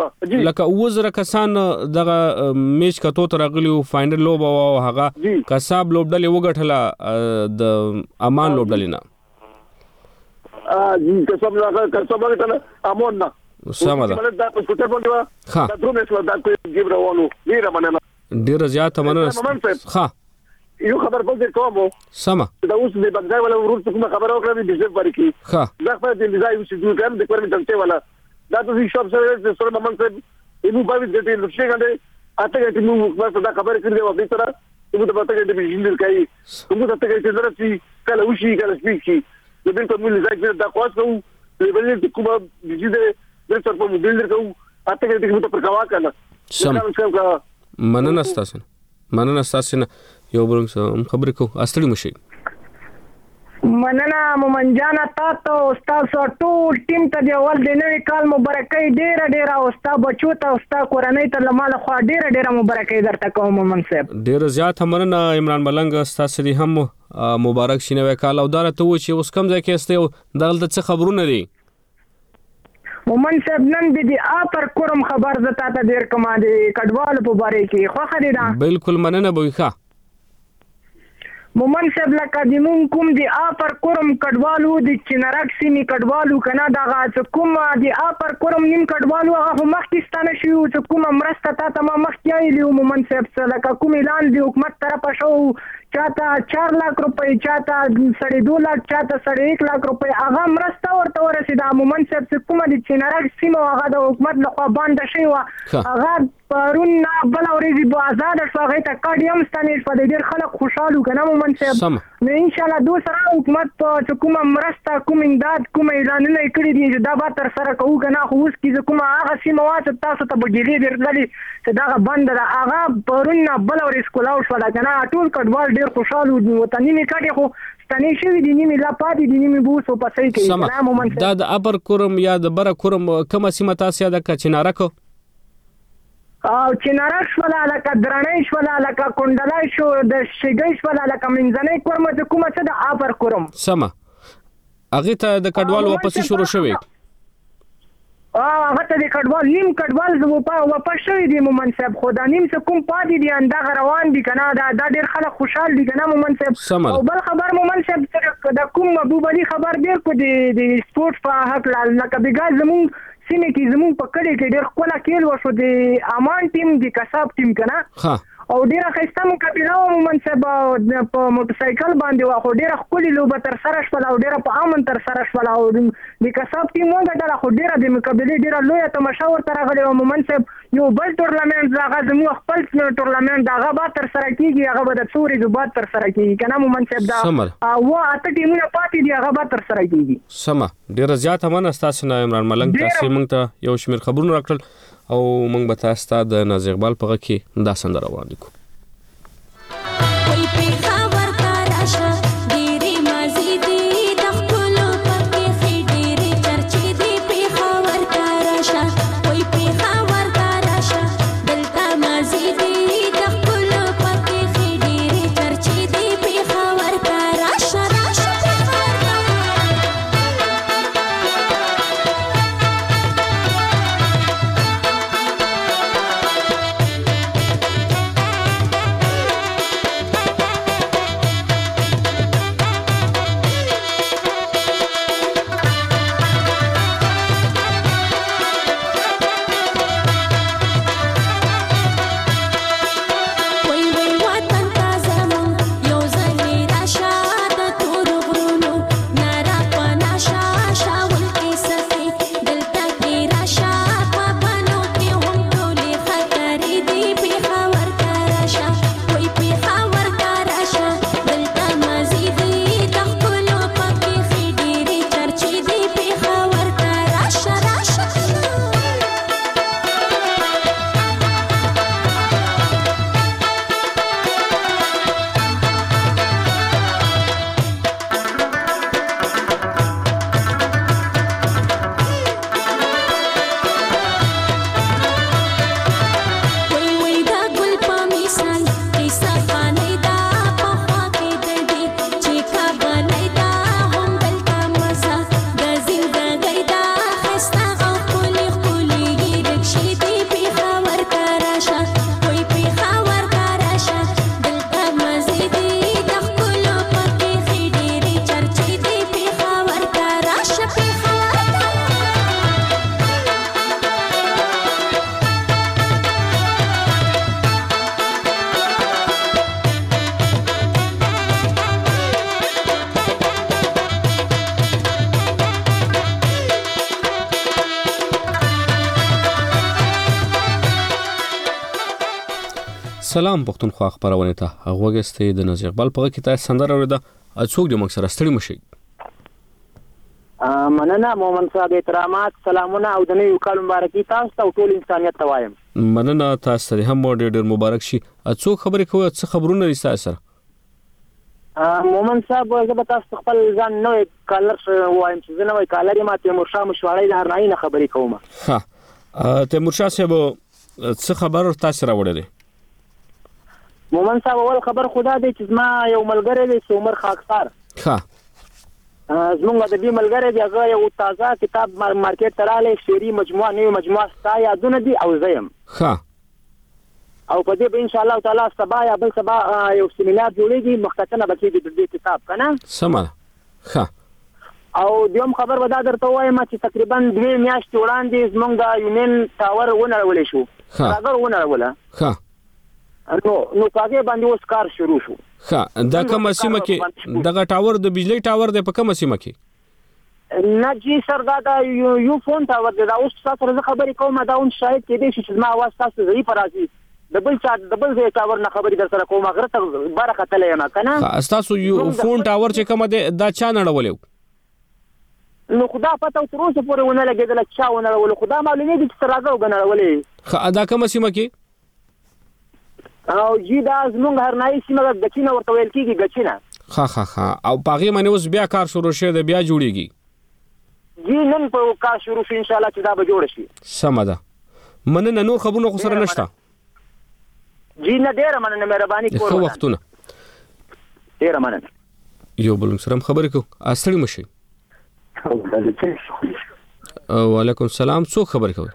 دغه میچ کتو تر غلیو فائنل لوب او هغه کساب لوبډلې وګټله د امان لوبډلې نه کساب هغه امون نه سم ده دا په سکوټر باندې وا دا درو میچ دا کوي جیب روانو ډیره مننه ډیره زیاته مننه یو خبر بل دې کومو سم دا اوس د بغداد ولا ورور څخه خبر اوکړه د بجټ باندې کی دا خپل د لزای اوس د کوم د کوم دلته ولا دا د شاپ سره سره ممن صاحب یو باندې د دې لښه غنډه اته کې موږ خپل دا خبر کړی و په تر موږ ته پته کې د بجټ کوي موږ ته کې چې درسي کله وشي کله سپیچي د بل په موږ لزای دا خاصو لیبل د کومه بجټ د تر په موږ درکو اته کې موږ ته پرکوا کړه مننه ستاسو یو بل خبرې کو استړي مشي مننه مومن جان تاسو تاسو ټول ټیم ته دی ول د نوې کال مبارکي ډیره او تاسو بچو ته تاسو کورنۍ ته لمال خو ډیره مبارکي درته کوم مومن صاحب ډیره زیات مننه عمران ملنګ تاسو دی هم مبارک شي نوې کال او دارته و چې اوس کم ځای کې استه دغلت څه خبرونه دي مومن صاحب نن دې اپر کوم خبر زتا ته ډیر کما دي کډوال په باره کې خو خدي دا بالکل مننه بوخه مومن صاحب لکه د مون کوم دی اپر کوم کډوالو د چنارک سیمې کډوالو کنه دغه کوم دی اپر کوم نیم کډوالو هغه مخکستانه شو چې کوم مرسته ته ما مخکې لیو مومن صاحب لکه کوم اعلان دی حکومت طرفه شو چاته 4 लाख रुपए چاته 2.5 लाख چاته 1 लाख रुपए هغه مرسته ورته ورسیده مومن صاحب کوم د چنارک سیمه هغه د حکومت لخوا باندې شوی هغه پرون بل اورېږي په آزاد شوغه ته کډیم ستنې په ډېر خلک خوشاله کنه مومن صاحب نو ان شاء الله دوسرا حکومت په کوم مرسته کوم امداد کوم اعلانونه کړی دي دا به تر سره کوو کنه خو اوس کې کوم هغه سیمه واسه تاسو ته بګیری درغلي چې دا بند را هغه پرون بل اورې سکولاو شو دا کنه ټول کډوال ډېر خوشاله دي وطني نه کړي خو ستنې شوی دي نیمه لا پاتې دي نیمه بوسو پسې کوي کنه مومن دا د ابر کورم یا د بر کورم کومه سیمه تاسو د کچنارک او چنارک شولا لکه درنۍ شولا لکه کندلای شو د شګۍ شولا لکه منځنۍ کورمه د کومه څه د اپر کورم سم هغه ته د کډوال واپس شروع شوی هغه ته د کډوال نیم کډوال واپس شوی دی مومن صاحب خدا نیم څه کوم پاتې دي انده روان دي کنه دا ډېر خلک خوشحال دي کنه مومن صاحب او بل خبر مومن صاحب د کوم ابو بلی خبر ډېر کو دی سپورت په حق لکه بیګا زمون سیمه کې زمون په کډې کې ډېر کولا کېل وشو د امان ټیم د کساب ټیم کنه او ډیره خسته مو کپیلا مومن صاحب په موټر سایکل باندې واخو ډیره خولي لوب تر سره شول او ډیره په امن تر سره شول او د کساب ټیم وګټل خو ډیره د مقابله ډیره لوی تماشا ورته راغلی او مومن صاحب یو بل ټورنمنت هغه زمو خپل ټورنمنت هغه به تر سره کیږي هغه به د څوري د بعد تر سره کیږي کنه مومن صاحب دا او اته ټیمونه پاتې دي هغه به تر سره کیږي سم ډیره زیاته من تاسو نه عمران ملنګ تاسو موږ ته یو شمیر خبرونه راکړل او موږ به تاسو ته د ناز اقبال په غږ کې دا سندره وړاندې کوو سلام پښتونخوا خبرونه ته غوږستې د نازي اقبال په کې تاسو سندره اوریدا څوک دې موږ سره ستړي مشي مننه مومن صاحب احترامات سلامونه او د نوي کال مبارکي تاسو ته ټول انسانيت ته وایم مننه تاسو ته هم ډېر مبارک شي څوک خبرې کوي څه خبرونه لري سره مومن صاحب زه تاسو خپل ځان نوې کالر وایم چې زه نوې کالر ما ته مرشا مشوړې د هر نه خبرې کوم ها تیمور شاه صاحب څه خبر تاسو راوړلې مومن صاحب اول خبر خدا دې چې ما یو ملګری دی عمر خاکسار ها زمونږ د دې ملګری دی هغه یو تازه کتاب مارکیټ ته راغلی شعري مجموعه نوې مجموعه ستا یادونه دي او زیم ها او په دې به ان شاء الله تعالی سبا یا بل سبا یو سیمینار جوړیږي مخکتنه بچي د دې کتاب کنه سمه ها او دیوم خبر ودا درته وایم چې تقریبا 2 میاشتې وړاندې زمونږ د یونین ټاور ونړولې شو راګر ونړوله ها نو کاږه باندې اوس کار شروع شو ها دا کومه سیمه کې دغه ټاور د بجلی ټاور د په کومه سیمه کې نه جی سر دا یو فون ټاور دا اوس تاسو سره خبرې کوم دا اون شاید کې دې چې ما आवाज تاسو زی پر راځي دبل ځای ټاور نه خبرې در سره کوم غره ته برخه تلې ما کنه تاسو یو فون ټاور چې کومه دا چا نړولې نو خدا پته تر اوسه پورې ونه لګیدل چې ونه ول خدا معلومه دي چې راځو غنړولې دا کومه سیمه کې او جی دا زمونږ هرنای سیمه د دچینه ورته ویل کیږي غچینه ها او پاغي باندې اوس بیا کار شروع شه د بیا جوړیږي جی نن په کار شروع شي ان شاء الله چې دا به جوړ شي سم ده مننه نور خبرونه خو سره نشته جی نه ډیره مننه مهرباني کوم خو وختونه ډیره مننه یو بل سره خبرې کو اصلي مشي وعلیکم السلام څو خبر کوي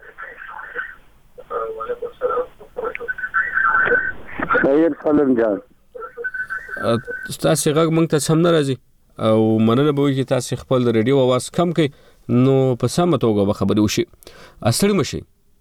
سید فلم جان تاسو غږ مونږ ته سم نه راځي او مننه به وي چې تاسو خپل ریډیو आवाज کم کړئ نو په سمه توګه به خبرې وشي اصلي مشي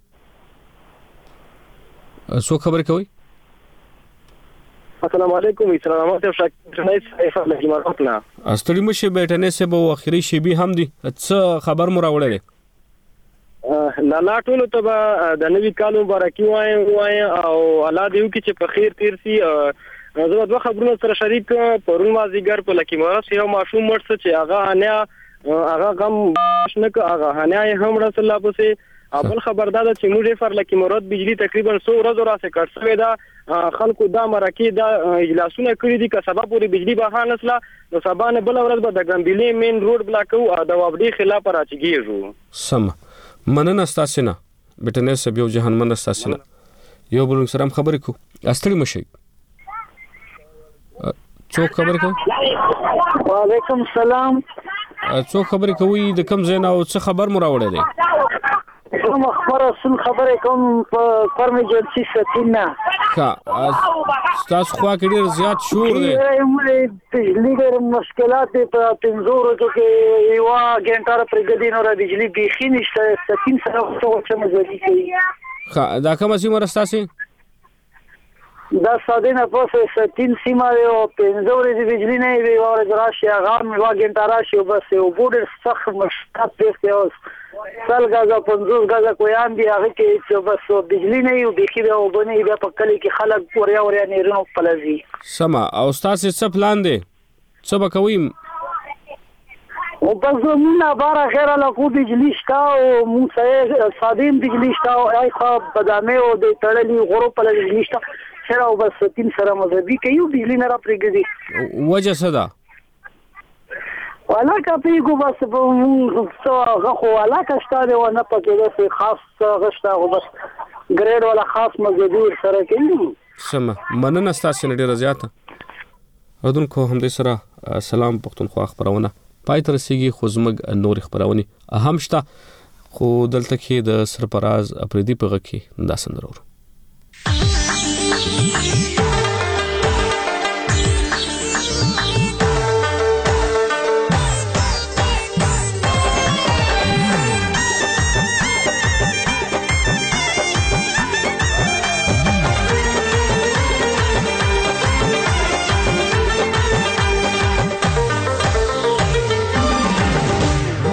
څو خبر کوي السلام علیکم اسلامات او شاکر نایس ایفه لګمارتنا استړي مشه بیٹنه سه به اخري شی به هم دي څه خبر مو راوړل لا ټول ته د نوي کال مبارکي وایم او الله دې وکړي چې په خیر تیر سي زه دوه خبرونه سره شریک پرون مازیګر په لکیمارت یو ماشوم مرسته چې هغه غم شنک هغه هنیا هم رسول الله پسې اول خبردار چې موږ فر لکیمارت بجلی تقریبا 100 ورځې راسه کړسوي دا خلکو دا مرکه دا اجلاسونه کړی دي که سبب پوری بجلی بهانه نسله نو سبا نه بل ورځ به د ګمبلې مین روډ بلاکو او د وابدي خلاف راچګیږو سم مننه تاسو نه بټنه سب یو جهان من تاسو نه یو بل سره خبرې کو استړي مشي څوک خبرې کوي وعلیکم السلام څوک خبرې کوي د کم زینا او څه خبر مو راوړل دي کوم خبره کوم په فرم جلسي ستینا کا تاسو خو کې ډیر زیات شور دی ډیر مشکلات دي په تنظور کې یو غنټه پر ګدین اور بجلی بيخي نشته ستین سره څه مزدي کوي دا کومه سیمه رستاسي دا ساده نه پوسه ستین سیمه او پنځوري د بجلی نه وی اور دراشي غام یو غنټه راشي بس یو بوډر سخت مشکلات دي اوس سل غازا 50 غازا کویان دی هغه کې چې بس بجلی نه یو بيخي به وبني بیا په کلی کې خلک وریا نه رنو پلازي سما او تاسو څه پلان دی څه به کوي او بس موږ بار غیر له کو بجلی شتا او موږ سادین بجلی شتا او اي خو بدامه او د تړلي غرو په بجلی شتا سره او بس تین سره مزبي کوي بجلی نه را پرګدي وجه صدا والا کپیګو بس څو غو والا کشتاره و نه پکې د خاص غشتا او بس ګریډ والا خاص مزدور سره کوي سم مننه تاسو نه ډیر زیاته ودون کو هم دې سره سلام پښتونخوا خبرونه پای تر سیږي خو زمګ نور خبرونه اهم شته خو دلته کې د سرپراز اپریدي په غکی دا سندرور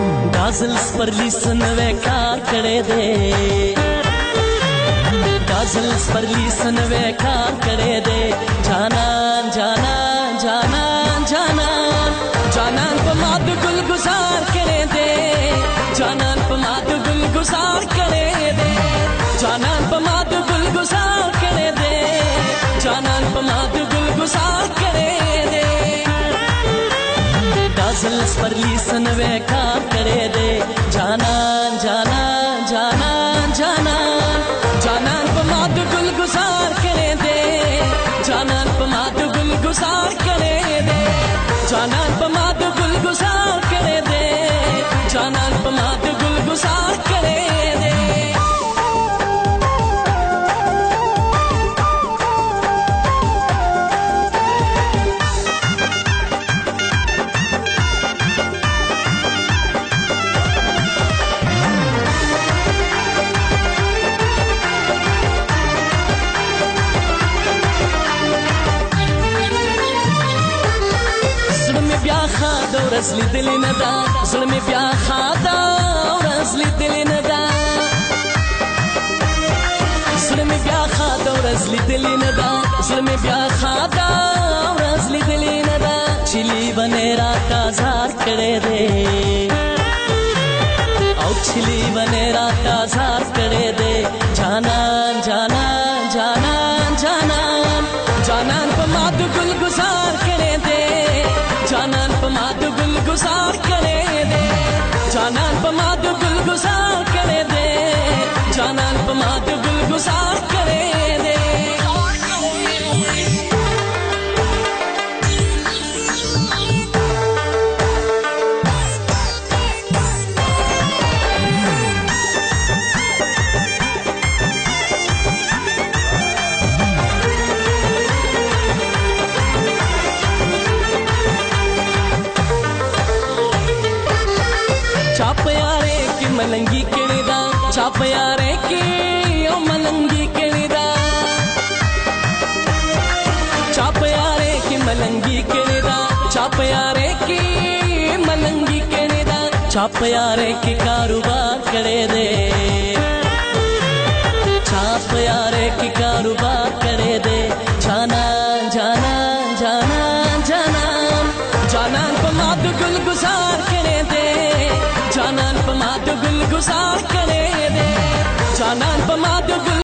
دازل سپرلی سنوے کار کڑے دے دازل سپرلی سنوے کار کرے دے جانان جانان جانان جانان جانان پماد گل گزار کرے دے جانان پماد گل گزار کرے دے جانان پماد گل گزار کرے دے جانان پماد گل گزار کرے دے دازل سپرلی سنوے کار کرے دے جانان جانان جانان جانان جانان پماد گل گزار کرے دے جانان پماد گل گزار کرے دے جانان پماد گل گزار کرے دے جانان پماد گل گزار کرے دے ورځ لیدلې نه ده زړه مې بیا خاده ورځ لیدلې نه ده زړه مې بیا خاده ورځ لیدلې نه ده زړه مې بیا خاده ورځ لیدلې نه ده چې لیونی راته ازار کړی دی او چې لیونی راته ازار کړی دی جانان جانان جانان جانان جانان په ما د ګل ګزار کړی دی جانان په ما د ګل گزار کرے دے جانان پا ما دو گل گزار کرے دے جانان پا ما دو گل گزار کرے دے ملنگی کړي دا چا په یارې کې او ملنگی کړي دا چا په یارې کې ملنگی کړي دا چا په یارې کې ملنگی کړي دا چا په یارې کې کاروبار کړي دے چا په یارې کې کاروبار